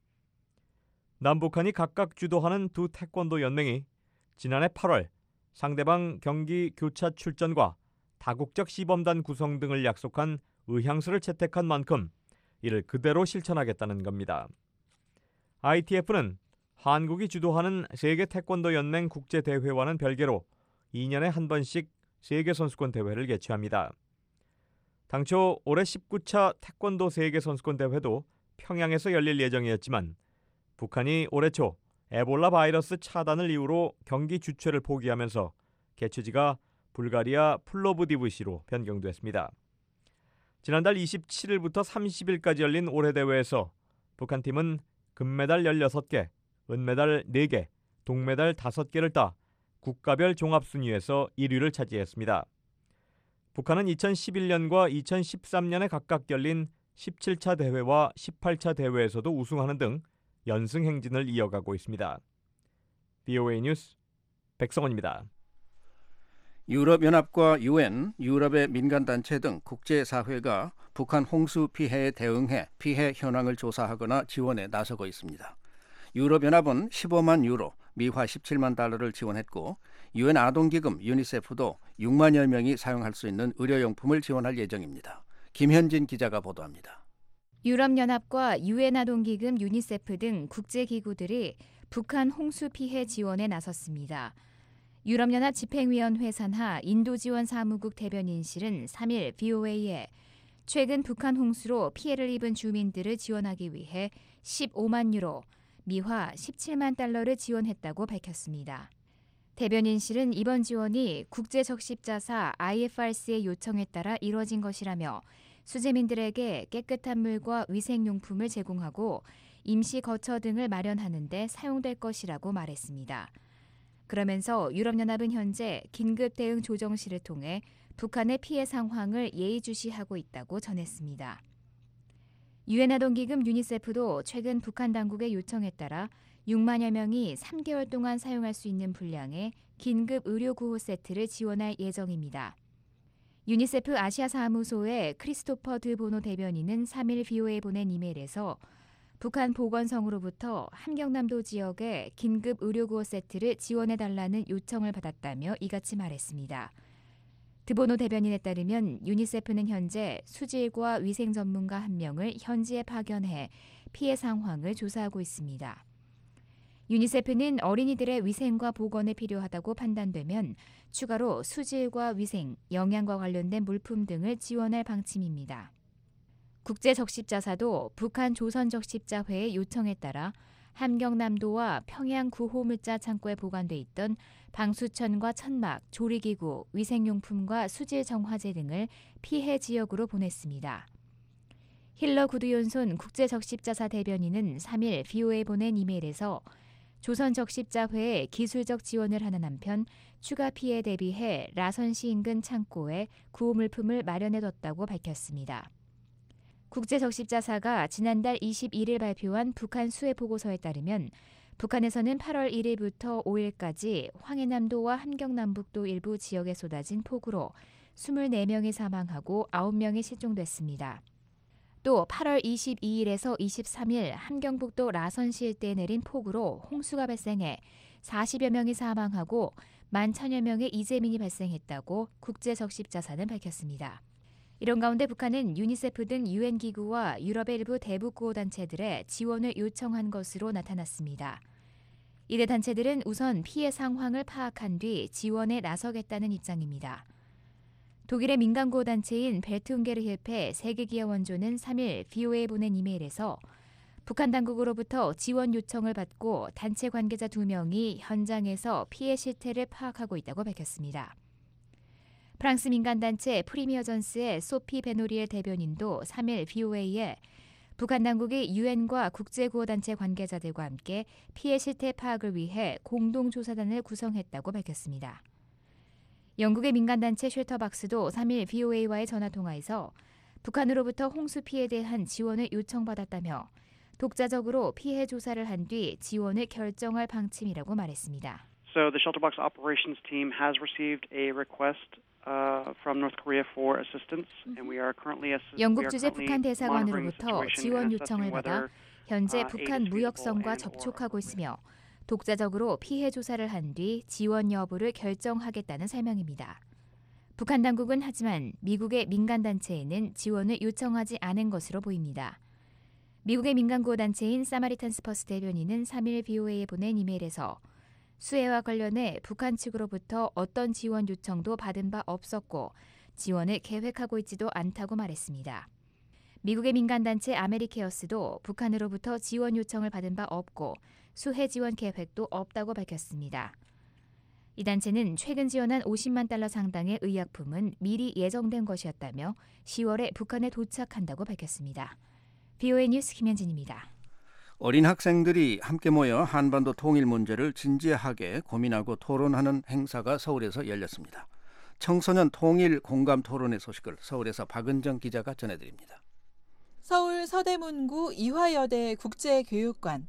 남북한이 각각 주도하는 두 태권도 연맹이 지난해 8월 상대방 경기 교차 출전과 다국적 시범단 구성 등을 약속한 의향서를 채택한 만큼 이를 그대로 실천하겠다는 겁니다. ITF는 한국이 주도하는 세계 태권도 연맹 국제 대회와는 별개로 2년에 한 번씩 세계선수권 대회를 개최합니다. 당초 올해 19차 태권도 세계선수권 대회도 평양에서 열릴 예정이었지만 북한이 올해 초 에볼라 바이러스 차단을 이유로 경기 주최를 포기하면서 개최지가 불가리아 플로브디브시로 변경됐습니다. 지난달 27일부터 30일까지 열린 올해 대회에서 북한팀은 금메달 16개, 은메달 4개, 동메달 5개를 따 국가별 종합순위에서 1위를 차지했습니다. 북한은 2011년과 2013년에 각각 열린 17차 대회와 18차 대회에서도 우승하는 등 연승 행진을 이어가고 있습니다. BOA 뉴스 백성원입니다. 유럽연합과 UN, 유럽의 민간단체 등 국제사회가 북한 홍수 피해에 대응해 피해 현황을 조사하거나 지원에 나서고 있습니다. 유럽연합은 15만 유로, 미화 17만 달러를 지원했고 UN 아동기금 유니세프도 6만여 명이 사용할 수 있는 의료용품을 지원할 예정입니다. 김현진 기자가 보도합니다. 유럽연합과 UN 아동기금 유니세프 등 국제기구들이 북한 홍수 피해 지원에 나섰습니다. 유럽연합 집행위원회 산하 인도지원사무국 대변인실은 3일 VOA에 최근 북한 홍수로 피해를 입은 주민들을 지원하기 위해 15만 유로, 미화 17만 달러를 지원했다고 밝혔습니다. 대변인실은 이번 지원이 국제적십자사 IFRC의 요청에 따라 이뤄진 것이라며 수재민들에게 깨끗한 물과 위생용품을 제공하고 임시 거처 등을 마련하는 데 사용될 것이라고 말했습니다. 그러면서 유럽연합은 현재 긴급대응 조정실을 통해 북한의 피해 상황을 예의주시하고 있다고 전했습니다. 유엔 아동기금 유니세프도 최근 북한 당국의 요청에 따라 6만여 명이 3개월 동안 사용할 수 있는 분량의 긴급 의료구호 세트를 지원할 예정입니다. 유니세프 아시아 사무소의 크리스토퍼 드보노 대변인은 3일 VOA에 보낸 이메일에서 북한 보건성으로부터 함경남도 지역에 긴급 의료구호 세트를 지원해달라는 요청을 받았다며 이같이 말했습니다. 드보노 대변인에 따르면 유니세프는 현재 수질과 위생 전문가 1명을 현지에 파견해 피해 상황을 조사하고 있습니다. 유니세프는 어린이들의 위생과 보건에 필요하다고 판단되면 추가로 수질과 위생, 영양과 관련된 물품 등을 지원할 방침입니다. 국제적십자사도 북한 조선적십자회의 요청에 따라 함경남도와 평양 구호물자 창고에 보관돼 있던 방수천과 천막, 조리기구, 위생용품과 수질 정화제 등을 피해 지역으로 보냈습니다. 힐러 구두연손 국제적십자사 대변인은 3일 VOA에 보낸 이메일에서 조선적십자회에 기술적 지원을 하는 한편 추가 피해에 대비해 라선시 인근 창고에 구호물품을 마련해뒀다고 밝혔습니다. 국제적십자사가 지난달 21일 발표한 북한 수해 보고서에 따르면 북한에서는 8월 1일부터 5일까지 황해남도와 함경남북도 일부 지역에 쏟아진 폭우로 24명이 사망하고 9명이 실종됐습니다. 또 8월 22일에서 23일 함경북도 라선시 일대에 내린 폭우로 홍수가 발생해 40여 명이 사망하고 11,000여 명의 이재민이 발생했다고 국제적십자사는 밝혔습니다. 이런 가운데 북한은 유니세프 등 UN 기구와 유럽의 일부 대북 구호 단체들의 지원을 요청한 것으로 나타났습니다. 이들 단체들은 우선 피해 상황을 파악한 뒤 지원에 나서겠다는 입장입니다. 독일의 민간구호 단체인 벨트운게르힐페 세계기아 원조는 3일 VOA에 보낸 이메일에서 북한 당국으로부터 지원 요청을 받고 단체 관계자 2명이 현장에서 피해 실태를 파악하고 있다고 밝혔습니다. 프랑스 민간단체 프리미어전스의 소피 베노리엘 대변인도 3일 VOA에 북한 당국이 유엔과 국제구호단체 관계자들과 함께 피해 실태 파악을 위해 공동조사단을 구성했다고 밝혔습니다. 영국의 민간단체 쉘터박스도 3일 VOA와의 전화통화에서 북한으로부터 홍수 피해에 대한 지원을 요청받았다며 독자적으로 피해 조사를 한 뒤 지원을 결정할 방침이라고 말했습니다. So the Shelterbox operations team has received a request from North Korea for assistance, and we are currently 영국 주재 북한 대사관으로부터 지원 요청을 받아 현재 북한 무역성과 접촉하고 있으며 독자적으로 피해 조사를 한 뒤 지원 여부를 결정하겠다는 설명입니다. 북한 당국은 하지만 미국의 민간단체에는 지원을 요청하지 않은 것으로 보입니다. 미국의 민간구호단체인 사마리탄스 퍼스 대변인은 3일 VOA에 보낸 이메일에서 수해와 관련해 북한 측으로부터 어떤 지원 요청도 받은 바 없었고 지원을 계획하고 있지도 않다고 말했습니다. 미국의 민간단체 아메리케어스도 북한으로부터 지원 요청을 받은 바 없고 수해 지원 계획도 없다고 밝혔습니다. 이 단체는 최근 지원한 50만 달러 상당의 의약품은 미리 예정된 것이었다며 10월에 북한에 도착한다고 밝혔습니다. BOA 뉴스 김현진입니다. 어린 학생들이 함께 모여 한반도 통일 문제를 진지하게 고민하고 토론하는 행사가 서울에서 열렸습니다. 청소년 통일 공감 토론의 소식을 서울에서 박은정 기자가 전해드립니다. 서울 서대문구 이화여대 국제교육관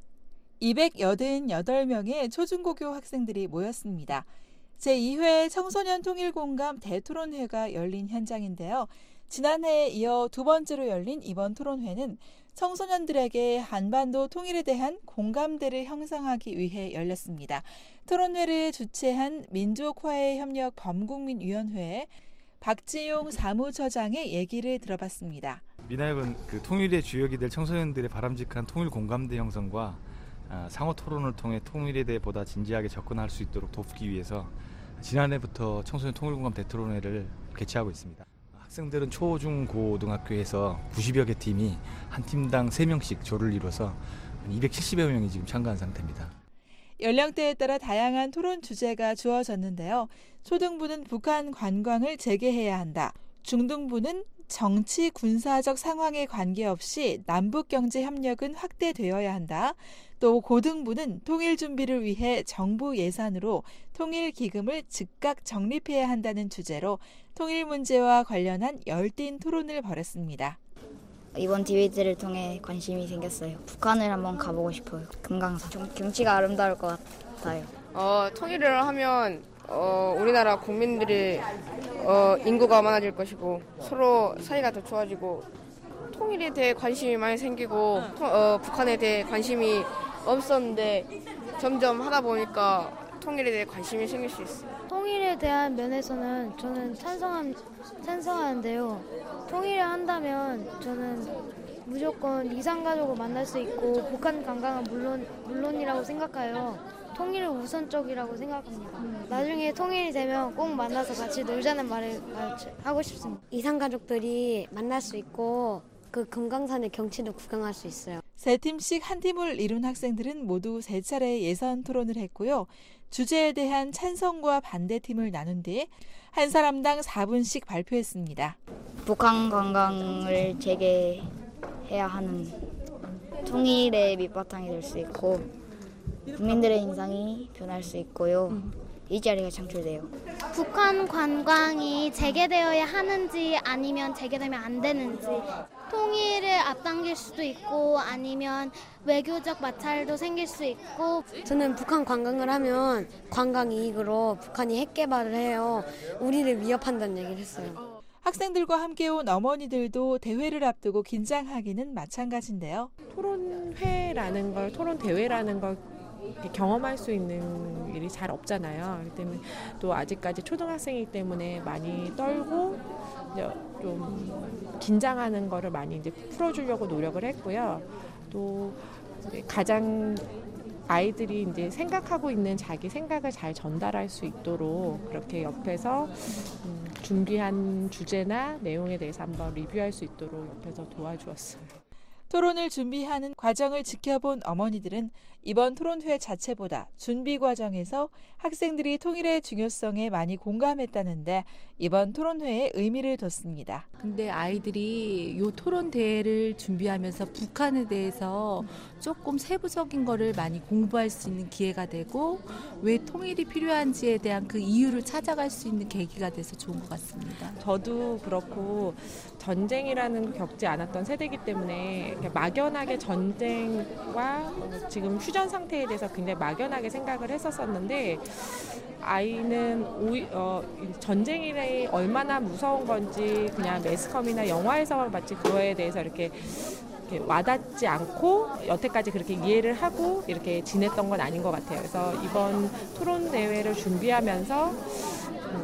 288명의 초중고교 학생들이 모였습니다. 제2회 청소년 통일공감 대토론회가 열린 현장인데요. 지난해에 이어 두 번째로 열린 이번 토론회는 청소년들에게 한반도 통일에 대한 공감대를 형성하기 위해 열렸습니다. 토론회를 주최한 민족화해협력 범국민위원회에 박지용 사무처장의 얘기를 들어봤습니다. 미나협은 통일의 주역이 될 청소년들의 바람직한 통일 공감대 형성과 상호 토론을 통해 통일에 대해 보다 진지하게 접근할 수 있도록 돕기 위해서 지난해부터 청소년 통일 공감 대토론회를 개최하고 있습니다. 학생들은 초, 중, 고등학교에서 90여 개 팀이 한 팀당 3명씩 조를 이뤄서 270여 명이 지금 참가한 상태입니다. 연령대에 따라 다양한 토론 주제가 주어졌는데요. 초등부는 북한 관광을 재개해야 한다. 중등부는 정치 군사적 상황에 관계없이 남북 경제 협력은 확대되어야 한다. 또 고등부는 통일 준비를 위해 정부 예산으로 통일 기금을 즉각 적립해야 한다는 주제로 통일 문제와 관련한 열띤 토론을 벌였습니다. 이번 디베이트를 통해 관심이 생겼어요. 북한을 한번 가보고 싶어요. 금강산. 경치가 아름다울 것 같아요. 통일을 하면 우리나라 국민들이 인구가 많아질 것이고 서로 사이가 더 좋아지고 통일에 대해 관심이 많이 생기고 북한에 대해 관심이 없었는데 점점 하다 보니까 통일에 대해 관심이 생길 수 있어요. 통일에 대한 면에서는 저는 찬성하는데요. 통일을 한다면 저는 무조건 이산가족을 만날 수 있고 북한 관광은 물론이라고 생각해요. 통일을 우선적이라고 생각합니다. 나중에 통일이 되면 꼭 만나서 같이 놀자는 말을 하고 싶습니다. 이산가족들이 만날 수 있고 그 금강산의 경치도 구경할 수 있어요. 세 팀씩 한 팀을 이룬 학생들은 모두 3차례 예선 토론을 했고요. 주제에 대한 찬성과 반대팀을 나눈 뒤 한 사람당 4분씩 발표했습니다. 북한 관광을 재개해야 하는 통일의 밑바탕이 될 수 있고 국민들의 인상이 변할 수 있고요. 일자리가 창출돼요. 북한 관광이 재개되어야 하는지 아니면 재개되면 안 되는지 통일을 앞당길 수도 있고 아니면 외교적 마찰도 생길 수 있고 저는 북한 관광을 하면 관광 이익으로 북한이 핵 개발을 해요. 우리를 위협한다는 얘기를 했어요. 학생들과 함께 온 어머니들도 대회를 앞두고 긴장하기는 마찬가지인데요. 토론회라는 걸, 토론 대회라는 걸 경험할 수 있는 일이 잘 없잖아요. 그렇기 때문에 또 아직까지 초등학생이기 때문에 많이 떨고 이제 좀 긴장하는 거를 많이 이제 풀어주려고 노력을 했고요. 또 가장 아이들이 이제 생각하고 있는 자기 생각을 잘 전달할 수 있도록 그렇게 옆에서 준비한 주제나 내용에 대해서 한번 리뷰할 수 있도록 옆에서 도와주었어요. 토론을 준비하는 과정을 지켜본 어머니들은 이번 토론회 자체보다 준비 과정에서 학생들이 통일의 중요성에 많이 공감했다는데 이번 토론회에 의미를 뒀습니다. 근데 아이들이 이 토론 대회를 준비하면서 북한에 대해서 조금 세부적인 거를 많이 공부할 수 있는 기회가 되고 왜 통일이 필요한지에 대한 그 이유를 찾아갈 수 있는 계기가 돼서 좋은 것 같습니다. 저도 그렇고 전쟁이라는 걸 겪지 않았던 세대이기 때문에 막연하게 전쟁과 지금 휴전 상태에 대해서 굉장히 막연하게 생각을 했었었는데 아이는 전쟁이 얼마나 무서운 건지 그냥 매스컴이나 영화에서 마치 그거에 대해서 이렇게 와닿지 않고 여태까지 그렇게 이해를 하고 이렇게 지냈던 건 아닌 것 같아요. 그래서 이번 토론 대회를 준비하면서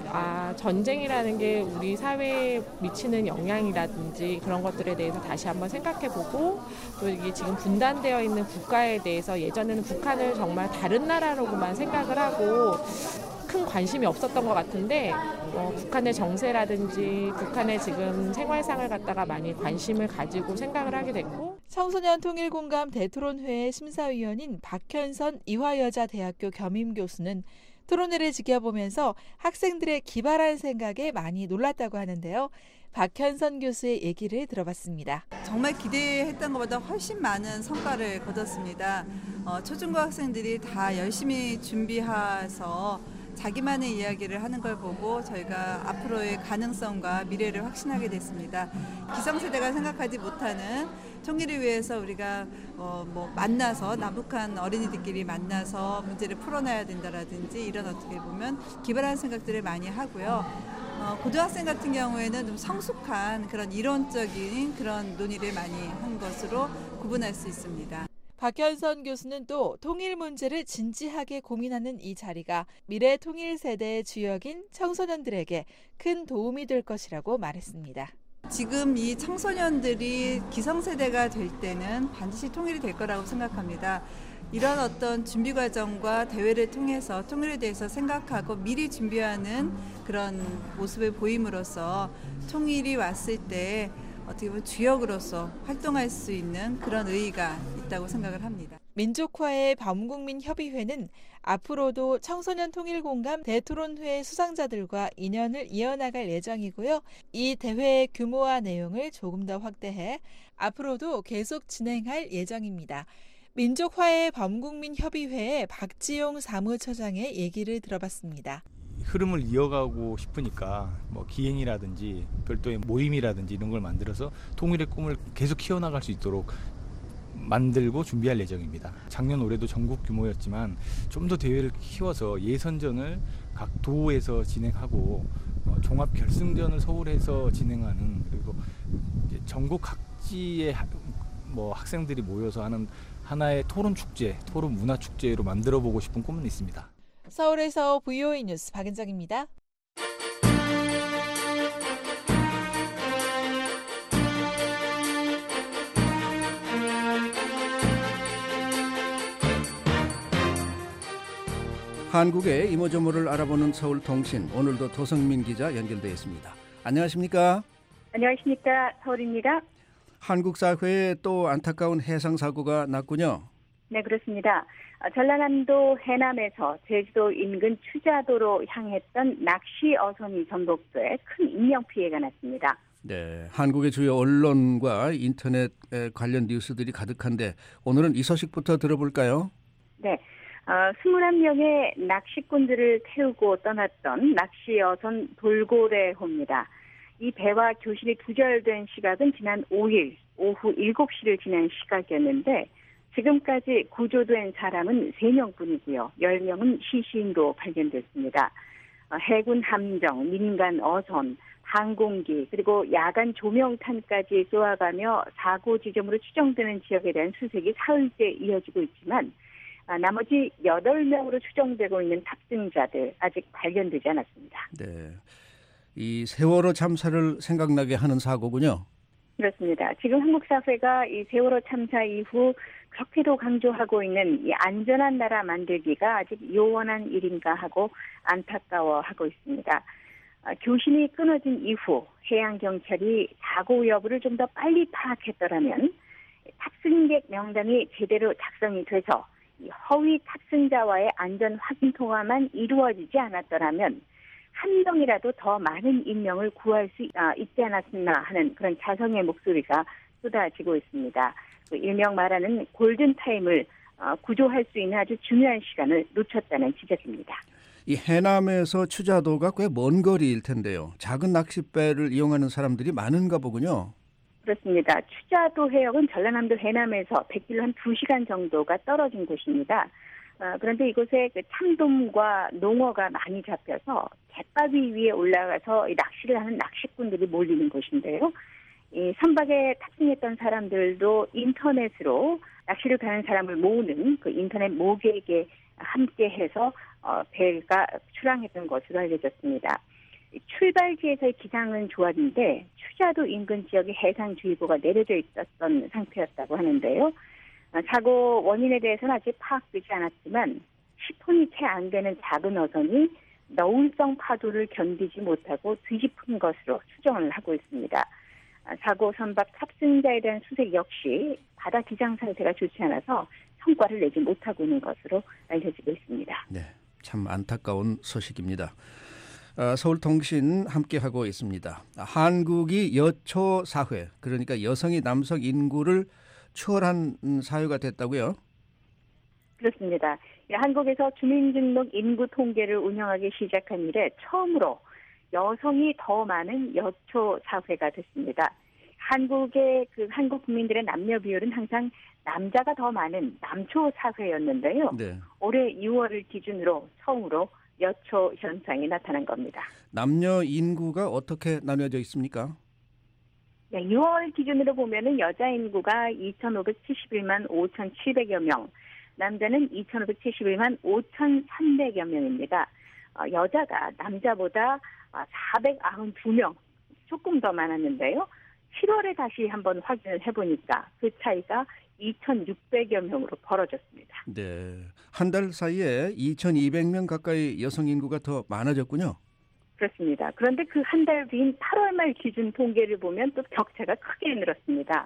전쟁이라는 게 우리 사회에 미치는 영향이라든지 그런 것들에 대해서 다시 한번 생각해보고 또 이게 지금 분단되어 있는 국가에 대해서 예전에는 북한을 정말 다른 나라로만 생각을 하고 큰 관심이 없었던 것 같은데 북한의 정세라든지 북한의 지금 생활상을 갖다가 많이 관심을 가지고 생각을 하게 됐고 청소년 통일공감 대토론회의 심사위원인 박현선 이화여자대학교 겸임교수는 토론회를 지켜보면서 학생들의 기발한 생각에 많이 놀랐다고 하는데요. 박현선 교수의 얘기를 들어봤습니다. 정말 기대했던 것보다 훨씬 많은 성과를 거뒀습니다. 초중고 학생들이 다 열심히 준비해서 자기만의 이야기를 하는 걸 보고 저희가 앞으로의 가능성과 미래를 확신하게 됐습니다. 기성세대가 생각하지 못하는 통일을 위해서 우리가 만나서 남북한 어린이들끼리 만나서 문제를 풀어놔야 된다라든지 이런 어떻게 보면 기발한 생각들을 많이 하고요. 고등학생 같은 경우에는 좀 성숙한 그런 이론적인 그런 논의를 많이 한 것으로 구분할 수 있습니다. 박현선 교수는 또 통일 문제를 진지하게 고민하는 이 자리가 미래 통일 세대의 주역인 청소년들에게 큰 도움이 될 것이라고 말했습니다. 지금 이 청소년들이 기성세대가 될 때는 반드시 통일이 될 거라고 생각합니다. 이런 어떤 준비 과정과 대회를 통해서 통일에 대해서 생각하고 미리 준비하는 그런 모습을 보임으로써 통일이 왔을 때 어떻게 보면 주역으로서 활동할 수 있는 그런 의의가 있다고 생각을 합니다. 민족화의 범국민협의회는 앞으로도 청소년 통일공감 대토론회 수상자들과 인연을 이어나갈 예정이고요. 이 대회의 규모와 내용을 조금 더 확대해 앞으로도 계속 진행할 예정입니다. 민족화의 범국민협의회의 박지용 사무처장의 얘기를 들어봤습니다. 흐름을 이어가고 싶으니까 기행이라든지 별도의 모임이라든지 이런 걸 만들어서 통일의 꿈을 계속 키워나갈 수 있도록 만들고 준비할 예정입니다. 작년 올해도 전국 규모였지만 좀 더 대회를 키워서 예선전을 각 도에서 진행하고 종합 결승전을 서울에서 진행하는 그리고 이제 전국 각지의 학생들이 모여서 하는 하나의 토론 축제, 토론 문화 축제로 만들어 보고 싶은 꿈은 있습니다. 서울에서 VOA 뉴스 박은정입니다. 한국의 이모저모를 알아보는 서울통신, 오늘도 도성민 기자 연결되어 있습니다. 안녕하십니까? 안녕하십니까? 서울입니다. 한국 사회에 또 안타까운 해상사고가 났군요. 네, 그렇습니다. 전라남도 해남에서 제주도 인근 추자도로 향했던 낚시 어선이 전복돼 큰 인명피해가 났습니다. 네, 한국의 주요 언론과 인터넷 관련 뉴스들이 가득한데 오늘은 이 소식부터 들어볼까요? 네, 21명의 낚시꾼들을 태우고 떠났던 낚시 어선 돌고래호입니다. 이 배와 교신이 두절된 시각은 지난 5일 오후 7시를 지난 시각이었는데 지금까지 구조된 사람은 3명뿐이고요. 10명은 시신으로 발견됐습니다. 해군 함정, 민간 어선, 항공기 그리고 야간 조명탄까지 쏘아가며 사고 지점으로 추정되는 지역에 대한 수색이 사흘째 이어지고 있지만 나머지 8명으로 추정되고 있는 탑승자들 아직 발견되지 않았습니다. 네, 이 세월호 참사를 생각나게 하는 사고군요. 그렇습니다. 지금 한국 사회가 이 세월호 참사 이후 그렇게도 강조하고 있는 이 안전한 나라 만들기가 아직 요원한 일인가 하고 안타까워하고 있습니다. 교신이 끊어진 이후 해양경찰이 사고 여부를 좀 더 빨리 파악했더라면 탑승객 명단이 제대로 작성이 돼서 이 허위 탑승자와의 안전 확인 통화만 이루어지지 않았더라면 한 명이라도 더 많은 인명을 구할 수 있지 않았나 하는 그런 자성의 목소리가 쏟아지고 있습니다. 일명 말하는 골든타임을 구조할 수 있는 아주 중요한 시간을 놓쳤다는 지적입니다. 이 해남에서 추자도가 꽤 먼 거리일 텐데요. 작은 낚싯배를 이용하는 사람들이 많은가 보군요. 그렇습니다. 추자도 해역은 전라남도 해남에서 100km 한 2시간 정도가 떨어진 곳입니다. 그런데 이곳에 그 참돔과 농어가 많이 잡혀서 갯바위 위에 올라가서 낚시를 하는 낚시꾼들이 몰리는 곳인데요. 이 선박에 탑승했던 사람들도 인터넷으로 낚시를 가는 사람을 모으는 그 인터넷 모객에 함께해서 배가 출항했던 것으로 알려졌습니다. 출발지에서의 기상은 좋았는데 추자도 인근 지역에 해상주의보가 내려져 있었던 상태였다고 하는데요. 사고 원인에 대해서는 아직 파악되지 않았지만 10톤이 채 안 되는 작은 어선이 너울성 파도를 견디지 못하고 뒤집힌 것으로 추정을 하고 있습니다. 사고 선박 탑승자에 대한 수색 역시 바다 기상 상태가 좋지 않아서 성과를 내지 못하고 있는 것으로 알려지고 있습니다. 네, 참 안타까운 소식입니다. 서울통신 함께하고 있습니다. 한국이 여초 사회, 그러니까 여성이 남성 인구를 추월한 사회가 됐다고요? 그렇습니다. 한국에서 주민등록 인구 통계를 운영하기 시작한 이래 처음으로 여성이 더 많은 여초 사회가 됐습니다. 한국의 한국 국민들의 남녀 비율은 항상 남자가 더 많은 남초 사회였는데요. 네. 올해 6월을 기준으로 처음으로 여초 현상이 나타난 겁니다. 남녀 인구가 어떻게 나뉘어져 있습니까? 네, 6월 기준으로 보면은 여자 인구가 2,571만 5,700여 명, 남자는 2,571만 5,300여 명입니다. 여자가 남자보다 492명, 조금 더 많았는데요. 7월에 다시 한번 확인을 해보니까 그 차이가 2,600여 명으로 벌어졌습니다. 네, 한 달 사이에 2,200명 가까이 여성 인구가 더 많아졌군요. 그렇습니다. 그런데 그 한 달 뒤인 8월 말 기준 통계를 보면 또 격차가 크게 늘었습니다.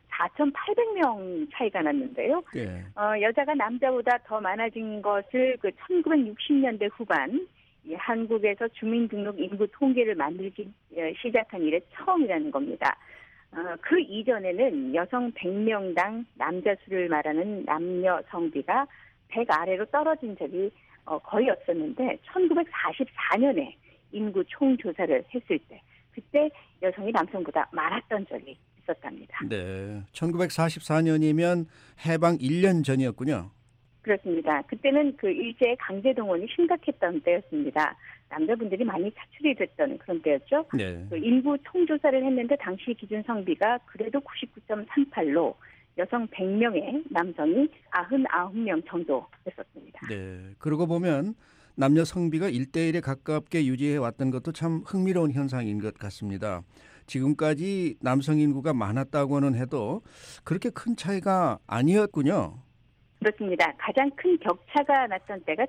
4,800명 차이가 났는데요. 네. 여자가 남자보다 더 많아진 것을 1960년대 후반 한국에서 주민등록 인구 통계를 만들기 시작한 이래 처음이라는 겁니다. 그 이전에는 여성 100명당 남자 수를 말하는 남녀 성비가 100 아래로 떨어진 적이 거의 없었는데 1944년에 인구 총조사를 했을 때 그때 여성이 남성보다 많았던 적이 있었답니다. 네, 1944년이면 해방 1년 전이었군요. 그렇습니다. 그때는 일제 강제 동원이 심각했던 때였습니다. 남자분들이 많이 차출이 됐던 그런 때였죠. 네. 인구 총조사를 했는데 당시 기준 성비가 그래도 99.38로 여성 100명에 남성이 99명 정도 됐었습니다. 네. 그러고 보면 남녀 성비가 1대1에 가깝게 유지해 왔던 것도 참 흥미로운 현상인 것 같습니다. 지금까지 남성 인구가 많았다고는 해도 그렇게 큰 차이가 아니었군요. 그렇습니다. 가장 큰 격차가 났던 때가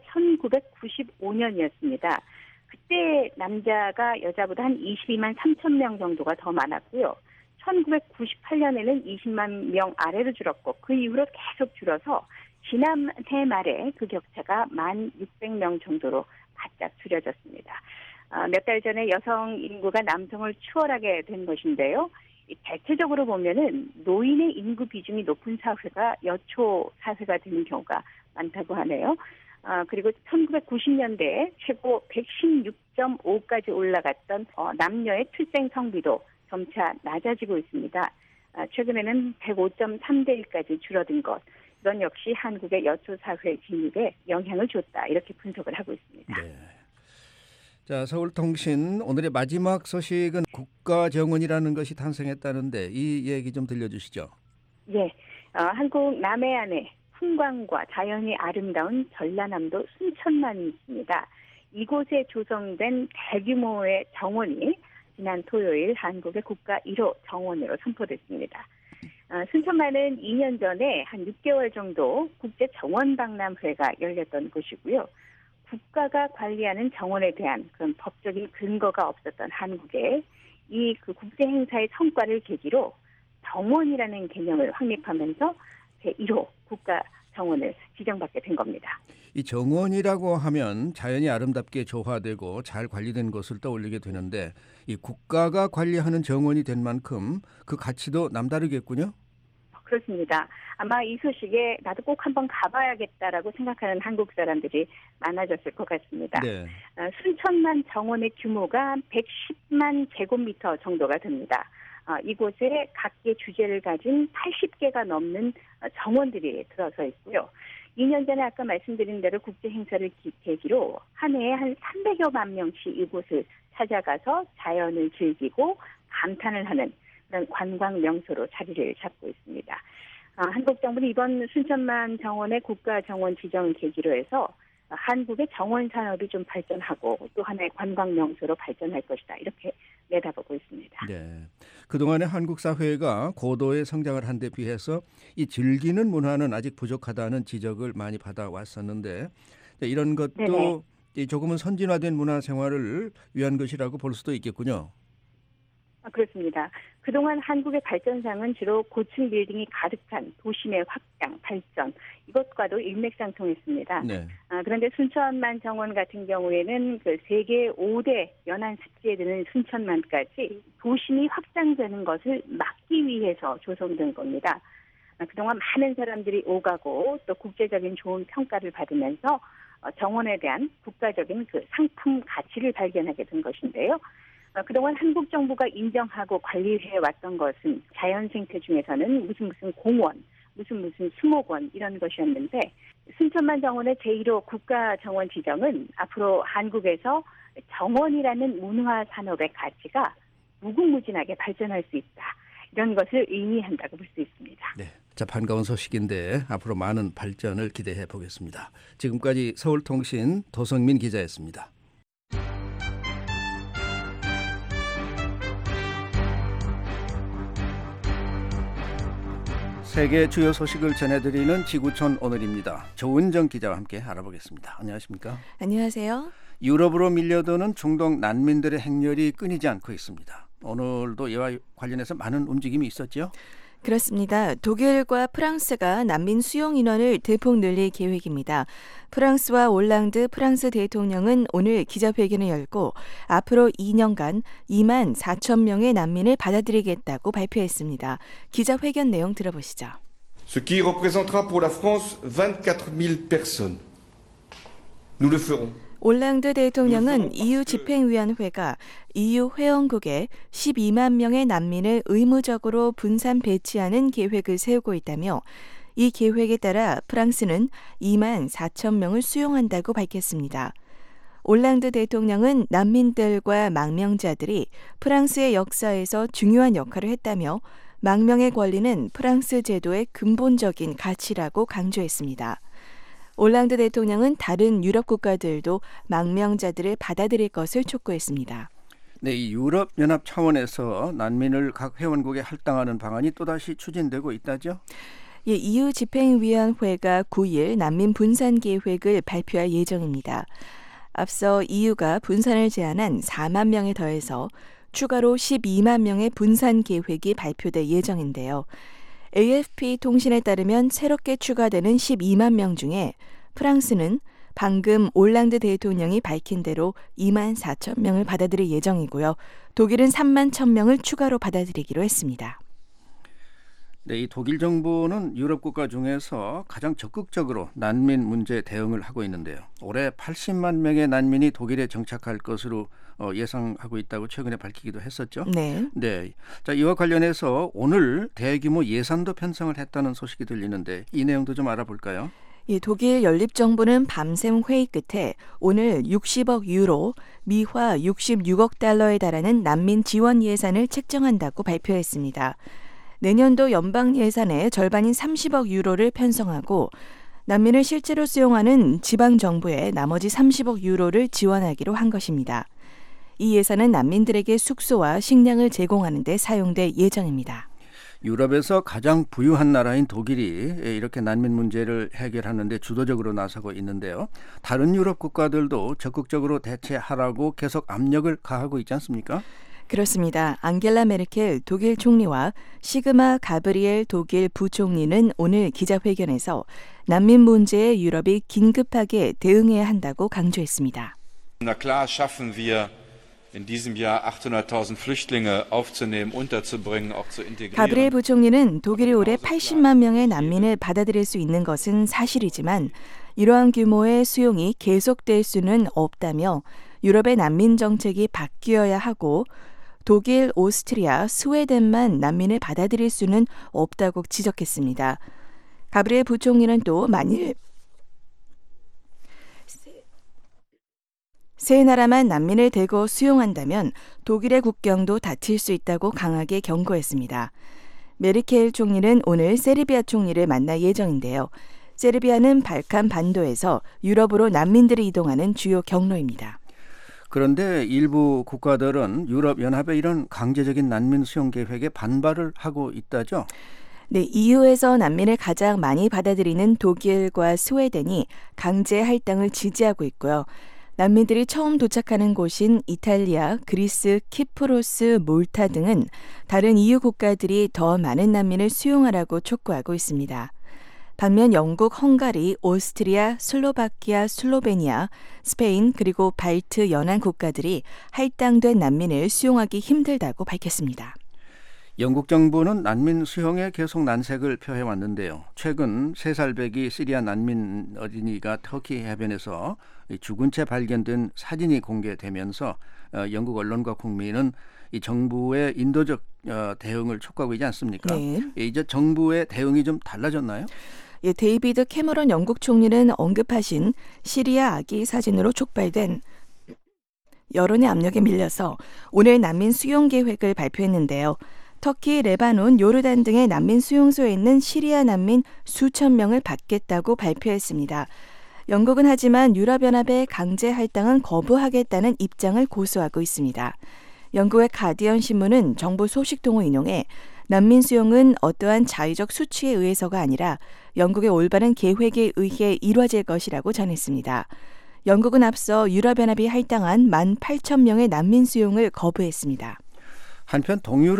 1995년이었습니다. 그때 남자가 여자보다 한 22만 3천 명 정도가 더 많았고요. 1998년에는 20만 명 아래로 줄었고 그 이후로 계속 줄어서 지난해 말에 그 격차가 1,600명 정도로 바짝 줄여졌습니다. 몇 달 전에 여성 인구가 남성을 추월하게 된 것인데요. 대체적으로 보면은 노인의 인구 비중이 높은 사회가 여초 사회가 되는 경우가 많다고 하네요. 그리고 1990년대에 최고 116.5까지 올라갔던 남녀의 출생 성비도 점차 낮아지고 있습니다. 최근에는 105.3대 1까지 줄어든 것. 이건 역시 한국의 여초 사회 진입에 영향을 줬다. 이렇게 분석을 하고 있습니다. 네. 자, 서울통신 오늘의 마지막 소식은 국가정원이라는 것이 탄생했다는데 이 얘기 좀 들려주시죠. 네, 한국 남해안에 풍광과 자연이 아름다운 전라남도 순천만이 있습니다. 이곳에 조성된 대규모의 정원이 지난 토요일 한국의 국가 1호 정원으로 선포됐습니다. 순천만은 2년 전에 한 6개월 정도 국제정원박람회가 열렸던 곳이고요. 국가가 관리하는 정원에 대한 그런 법적인 근거가 없었던 한국에 그 국제 행사의 성과를 계기로 정원이라는 개념을 확립하면서 제1호 국가 정원을 지정받게 된 겁니다. 이 정원이라고 하면 자연이 아름답게 조화되고 잘 관리된 것을 떠올리게 되는데 이 국가가 관리하는 정원이 된 만큼 그 가치도 남다르겠군요. 그렇습니다. 아마 이 소식에 나도 꼭 한번 가봐야겠다라고 생각하는 한국 사람들이 많아졌을 것 같습니다. 네. 순천만 정원의 규모가 110만 제곱미터 정도가 됩니다. 이곳에 각계 주제를 가진 80개가 넘는 정원들이 들어서 있고요. 2년 전에 아까 말씀드린 대로 국제 행사를 계기로 한 해에 한 300여만 명씩 이곳을 찾아가서 자연을 즐기고 감탄을 하는 그런 관광 명소로 자리를 잡고 있습니다. 한국 정부는 이번 순천만 정원의 국가 정원 지정을 계기로 해서 한국의 정원 산업이 좀 발전하고 또 하나의 관광 명소로 발전할 것이다. 이렇게 내다보고 있습니다. 네. 그동안에 한국 사회가 고도의 성장을 한 데 비해서 이 즐기는 문화는 아직 부족하다는 지적을 많이 받아왔었는데 이런 것도 네네. 조금은 선진화된 문화 생활을 위한 것이라고 볼 수도 있겠군요. 그렇습니다. 그동안 한국의 발전상은 주로 고층 빌딩이 가득한 도심의 확장, 발전 이것과도 일맥상통했습니다. 네. 그런데 순천만 정원 같은 경우에는 그 세계 5대 연안 습지에 드는 순천만까지 도심이 확장되는 것을 막기 위해서 조성된 겁니다. 그동안 많은 사람들이 오가고 또 국제적인 좋은 평가를 받으면서 정원에 대한 국가적인 그 상품 가치를 발견하게 된 것인데요. 그동안 한국 정부가 인정하고 관리해 왔던 것은 자연 생태 중에서는 무슨 공원, 무슨 수목원 이런 것이었는데 순천만 정원의 제1호 국가 정원 지정은 앞으로 한국에서 정원이라는 문화 산업의 가치가 무궁무진하게 발전할 수 있다. 이런 것을 의미한다고 볼 수 있습니다. 네, 자, 반가운 소식인데 앞으로 많은 발전을 기대해 보겠습니다. 지금까지 서울통신 도성민 기자였습니다. 세계 주요 소식을 전해드리는 지구촌 오늘입니다. 조은정 기자와 함께 알아보겠습니다. 안녕하십니까? 안녕하세요. 유럽으로 밀려드는 중동 난민들의 행렬이 끊이지 않고 있습니다. 오늘도 이와 관련해서 많은 움직임이 있었죠? 그렇습니다. 독일과 프랑스가 난민 수용 인원을 대폭 늘릴 계획입니다. 프랑스와 올랑드 프랑스 대통령은 오늘 기자회견을 열고 앞으로 2년간 2만 4천 명의 난민을 받아들이겠다고 발표했습니다. 기자회견 내용 들어보시죠. Ce qui représentera pour la France 24,000 personnes. Nous le ferons. 올랑드 대통령은 EU 집행위원회가 EU 회원국에 12만 명의 난민을 의무적으로 분산 배치하는 계획을 세우고 있다며 이 계획에 따라 프랑스는 2만 4천 명을 수용한다고 밝혔습니다. 올랑드 대통령은 난민들과 망명자들이 프랑스의 역사에서 중요한 역할을 했다며 망명의 권리는 프랑스 제도의 근본적인 가치라고 강조했습니다. 올랑드 대통령은 다른 유럽 국가들도 망명자들을 받아들일 것을 촉구했습니다. 네, 이 유럽연합 차원에서 난민을 각 회원국에 할당하는 방안이 또다시 추진되고 있다죠? 예, EU 집행위원회가 9일 난민 분산 계획을 발표할 예정입니다. 앞서 EU가 분산을 제한한 4만 명에 더해서 추가로 12만 명의 분산 계획이 발표될 예정인데요. AFP 통신에 따르면 새롭게 추가되는 12만 명 중에 프랑스는 방금 올랑드 대통령이 밝힌 대로 2만 4천 명을 받아들일 예정이고요. 독일은 3만 1천 명을 추가로 받아들이기로 했습니다. 네, 이 독일 정부는 유럽 국가 중에서 가장 적극적으로 난민 문제 대응을 하고 있는데요. 올해 80만 명의 난민이 독일에 정착할 것으로 예상하고 있다고 최근에 밝히기도 했었죠. 네. 네. 자, 이와 관련해서 오늘 대규모 예산도 편성을 했다는 소식이 들리는데 이 내용도 좀 알아볼까요? 예, 독일 연립정부는 밤샘 회의 끝에 오늘 60억 유로, 미화 66억 달러에 달하는 난민 지원 예산을 책정한다고 발표했습니다. 내년도 연방 예산의 절반인 30억 유로를 편성하고 난민을 실제로 수용하는 지방정부에 나머지 30억 유로를 지원하기로 한 것입니다. 이 예산은 난민들에게 숙소와 식량을 제공하는 데 사용될 예정입니다. 유럽에서 가장 부유한 나라인 독일이 이렇게 난민 문제를 해결하는 데 주도적으로 나서고 있는데요. 다른 유럽 국가들도 적극적으로 대처하라고 계속 압력을 가하고 있지 않습니까? 그렇습니다. 앙겔라 메르켈 독일 총리와 시그마 가브리엘 독일 부총리는 오늘 기자회견에서 난민 문제에 유럽이 긴급하게 대응해야 한다고 강조했습니다. Na klar schaffen wir in diesem Jahr 800.000 Flüchtlinge aufzunehmen, unterzubringen, auch zu integrieren. 가브리엘 부총리는 독일이 올해 80만 명의 난민을 받아들일 수 있는 것은 사실이지만 이러한 규모의 수용이 계속될 수는 없다며 유럽의 난민 정책이 바뀌어야 하고 독일, 오스트리아, 스웨덴만 난민을 받아들일 수는 없다고 지적했습니다. 가브리엘 부총리는 또 만일 세 나라만 난민을 대거 수용한다면 독일의 국경도 닫힐 수 있다고 강하게 경고했습니다. 메르켈 총리는 오늘 세르비아 총리를 만날 예정인데요. 세르비아는 발칸 반도에서 유럽으로 난민들이 이동하는 주요 경로입니다. 그런데 일부 국가들은 유럽연합의 이런 강제적인 난민 수용 계획에 반발을 하고 있다죠? 네, EU에서 난민을 가장 많이 받아들이는 독일과 스웨덴이 강제 할당을 지지하고 있고요. 난민들이 처음 도착하는 곳인 이탈리아, 그리스, 키프로스, 몰타 등은 다른 EU 국가들이 더 많은 난민을 수용하라고 촉구하고 있습니다. 반면 영국, 헝가리, 오스트리아, 슬로바키아, 슬로베니아, 스페인 그리고 발트 연안 국가들이 할당된 난민을 수용하기 힘들다고 밝혔습니다. 영국 정부는 난민 수용에 계속 난색을 표해왔는데요. 최근 3살 배기 시리아 난민 어린이가 터키 해변에서 죽은 채 발견된 사진이 공개되면서 영국 언론과 국민은 이 정부의 인도적 대응을 촉구하고 있지 않습니까? 네. 이제 정부의 대응이 좀 달라졌나요? 예, 데이비드 캐머런 영국 총리는 언급하신 시리아 아기 사진으로 촉발된 여론의 압력에 밀려서 오늘 난민 수용 계획을 발표했는데요. 터키, 레바논, 요르단 등의 난민 수용소에 있는 시리아 난민 수천 명을 받겠다고 발표했습니다. 영국은 하지만 유럽연합의 강제 할당은 거부하겠다는 입장을 고수하고 있습니다. 영국의 가디언 신문은 정부 소식통을 인용해 난민 수용은 어떠한 자의적 수치에 의해서가 아니라 영국의 올바른 계획에 의해 이뤄질 것이라고 전했습니다. 영국은 앞서 유럽연합이 할당한 18,000명의 난민 수용을 거부했습니다. 한편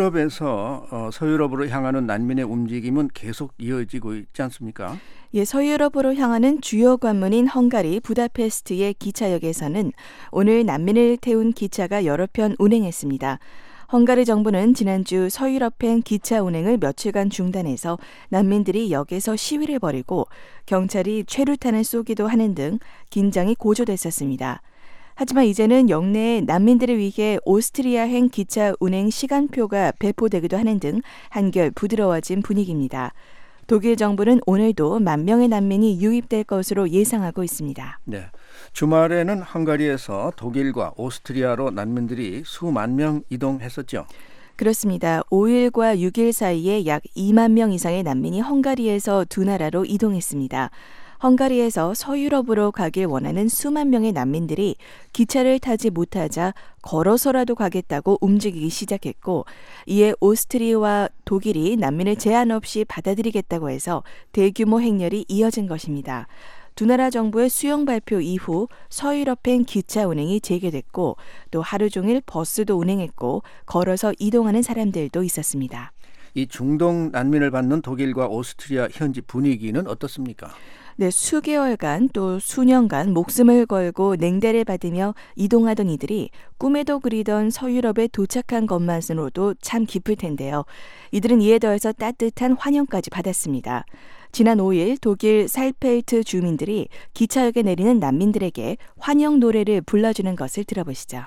동유럽에서 서유럽으로 향하는 난민의 움직임은 계속 이어지고 있지 않습니까? 예, 서유럽으로 향하는 주요 관문인 헝가리 부다페스트의 기차역에서는 오늘 난민을 태운 기차가 여러 편 운행했습니다. 헝가리 정부는 지난주 서유럽행 기차 운행을 며칠간 중단해서 난민들이 역에서 시위를 벌이고 경찰이 최루탄을 쏘기도 하는 등 긴장이 고조됐었습니다. 하지만 이제는 역내에 난민들을 위해 오스트리아행 기차 운행 시간표가 배포되기도 하는 등 한결 부드러워진 분위기입니다. 독일 정부는 오늘도 10,000명의 난민이 유입될 것으로 예상하고 있습니다. 네, 주말에는 헝가리에서 독일과 오스트리아로 난민들이 수만 명 이동했었죠. 그렇습니다. 5일과 6일 사이에 약 2만 명 이상의 난민이 헝가리에서 두 나라로 이동했습니다. 헝가리에서 서유럽으로 가길 원하는 수만 명의 난민들이 기차를 타지 못하자 걸어서라도 가겠다고 움직이기 시작했고, 이에 오스트리아와 독일이 난민을 제한 없이 받아들이겠다고 해서 대규모 행렬이 이어진 것입니다. 두 나라 정부의 수용 발표 이후 서유럽행 기차 운행이 재개됐고 또 하루 종일 버스도 운행했고 걸어서 이동하는 사람들도 있었습니다. 이 중동 난민을 받는 독일과 오스트리아 현지 분위기는 어떻습니까? 네, 수개월간 또 수년간 목숨을 걸고 냉대를 받으며 이동하던 이들이 꿈에도 그리던 서유럽에 도착한 것만으로도 참 기쁠 텐데요. 이들은 이에 더해서 따뜻한 환영까지 받았습니다. 지난 5일 독일 살펠트 주민들이 기차역에 내리는 난민들에게 환영 노래를 불러주는 것을 들어보시죠.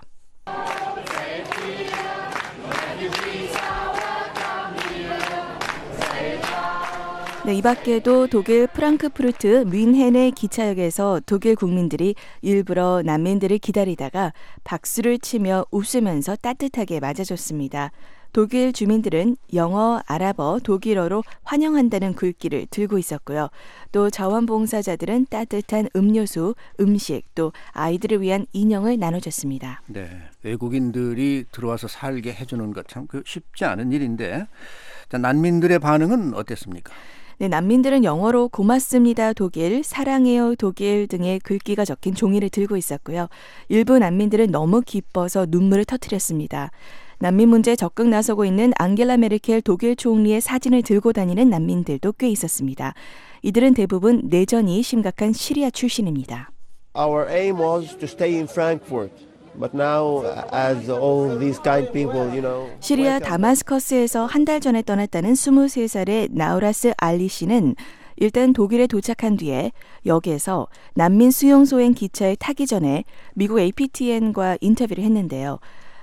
네, 이 밖에도 독일 프랑크푸르트 뮌헨의 기차역에서 독일 국민들이 일부러 난민들을 기다리다가 박수를 치며 웃으면서 따뜻하게 맞아줬습니다. 독일 주민들은 영어, 아랍어, 독일어로 환영한다는 글귀를 들고 있었고요. 또 자원봉사자들은 따뜻한 음료수, 음식, 또 아이들을 위한 인형을 나눠줬습니다. 네, 외국인들이 들어와서 살게 해주는 것 참 쉽지 않은 일인데, 난민들의 반응은 어땠습니까? 네, 난민들은 영어로 고맙습니다 독일, 사랑해요 독일 등의 글귀가 적힌 종이를 들고 있었고요. 일부 난민들은 너무 기뻐서 눈물을 터뜨렸습니다. 난민 문제에 적극 나서고 있는 앙겔라 메르켈 독일 총리의 사진을 들고 다니는 난민들도 꽤 있었습니다. 이들은 대부분 내전이 심각한 시리아 출신입니다. Our aim was to stay in Frankfurt. But now, as all these kind people, 시리아 다마스커스에서 한 달 전에 떠났다는 23살의 나우라스 알리 씨는 일단 독일에 도착한 뒤에 역에서 난민 수용소행 기차에 타기 전에 미국 APTN과 인터뷰를 했는데요.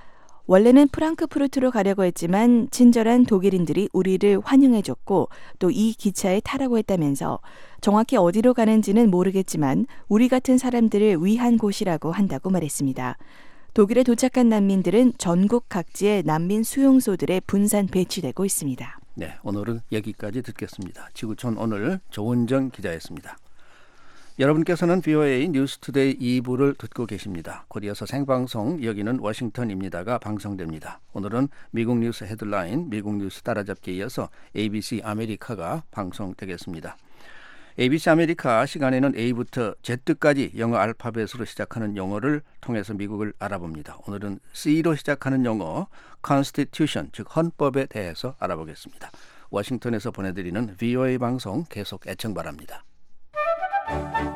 원래는 프랑크푸르트로 가려고 했지만 친절한 독일인들이 우리를 환영해줬고 또 이 기차에 타라고 했다면서 정확히 어디로 가는지는 모르겠지만 우리 같은 사람들을 위한 곳이라고 한다고 말했습니다. 독일에 도착한 난민들은 전국 각지의 난민 수용소들에 분산 배치되고 있습니다. 네, 오늘은 여기까지 듣겠습니다. 지구촌 오늘 조은정 기자였습니다. 여러분께서는 VOA 뉴스투데이 2부를 듣고 계십니다. 곧 이어서 생방송 여기는 워싱턴입니다가 방송됩니다. 오늘은 미국 뉴스 헤드라인, 미국 뉴스 따라잡기에 이어서 ABC 아메리카가 방송되겠습니다. ABC 아메리카 시간에는 A부터 Z까지 영어 알파벳으로 시작하는 용어를 통해서 미국을 알아봅니다. 오늘은 C로 시작하는 용어 Constitution, 즉 헌법에 대해서 알아보겠습니다. 워싱턴에서 보내드리는 VOA 방송 계속 애청 바랍니다.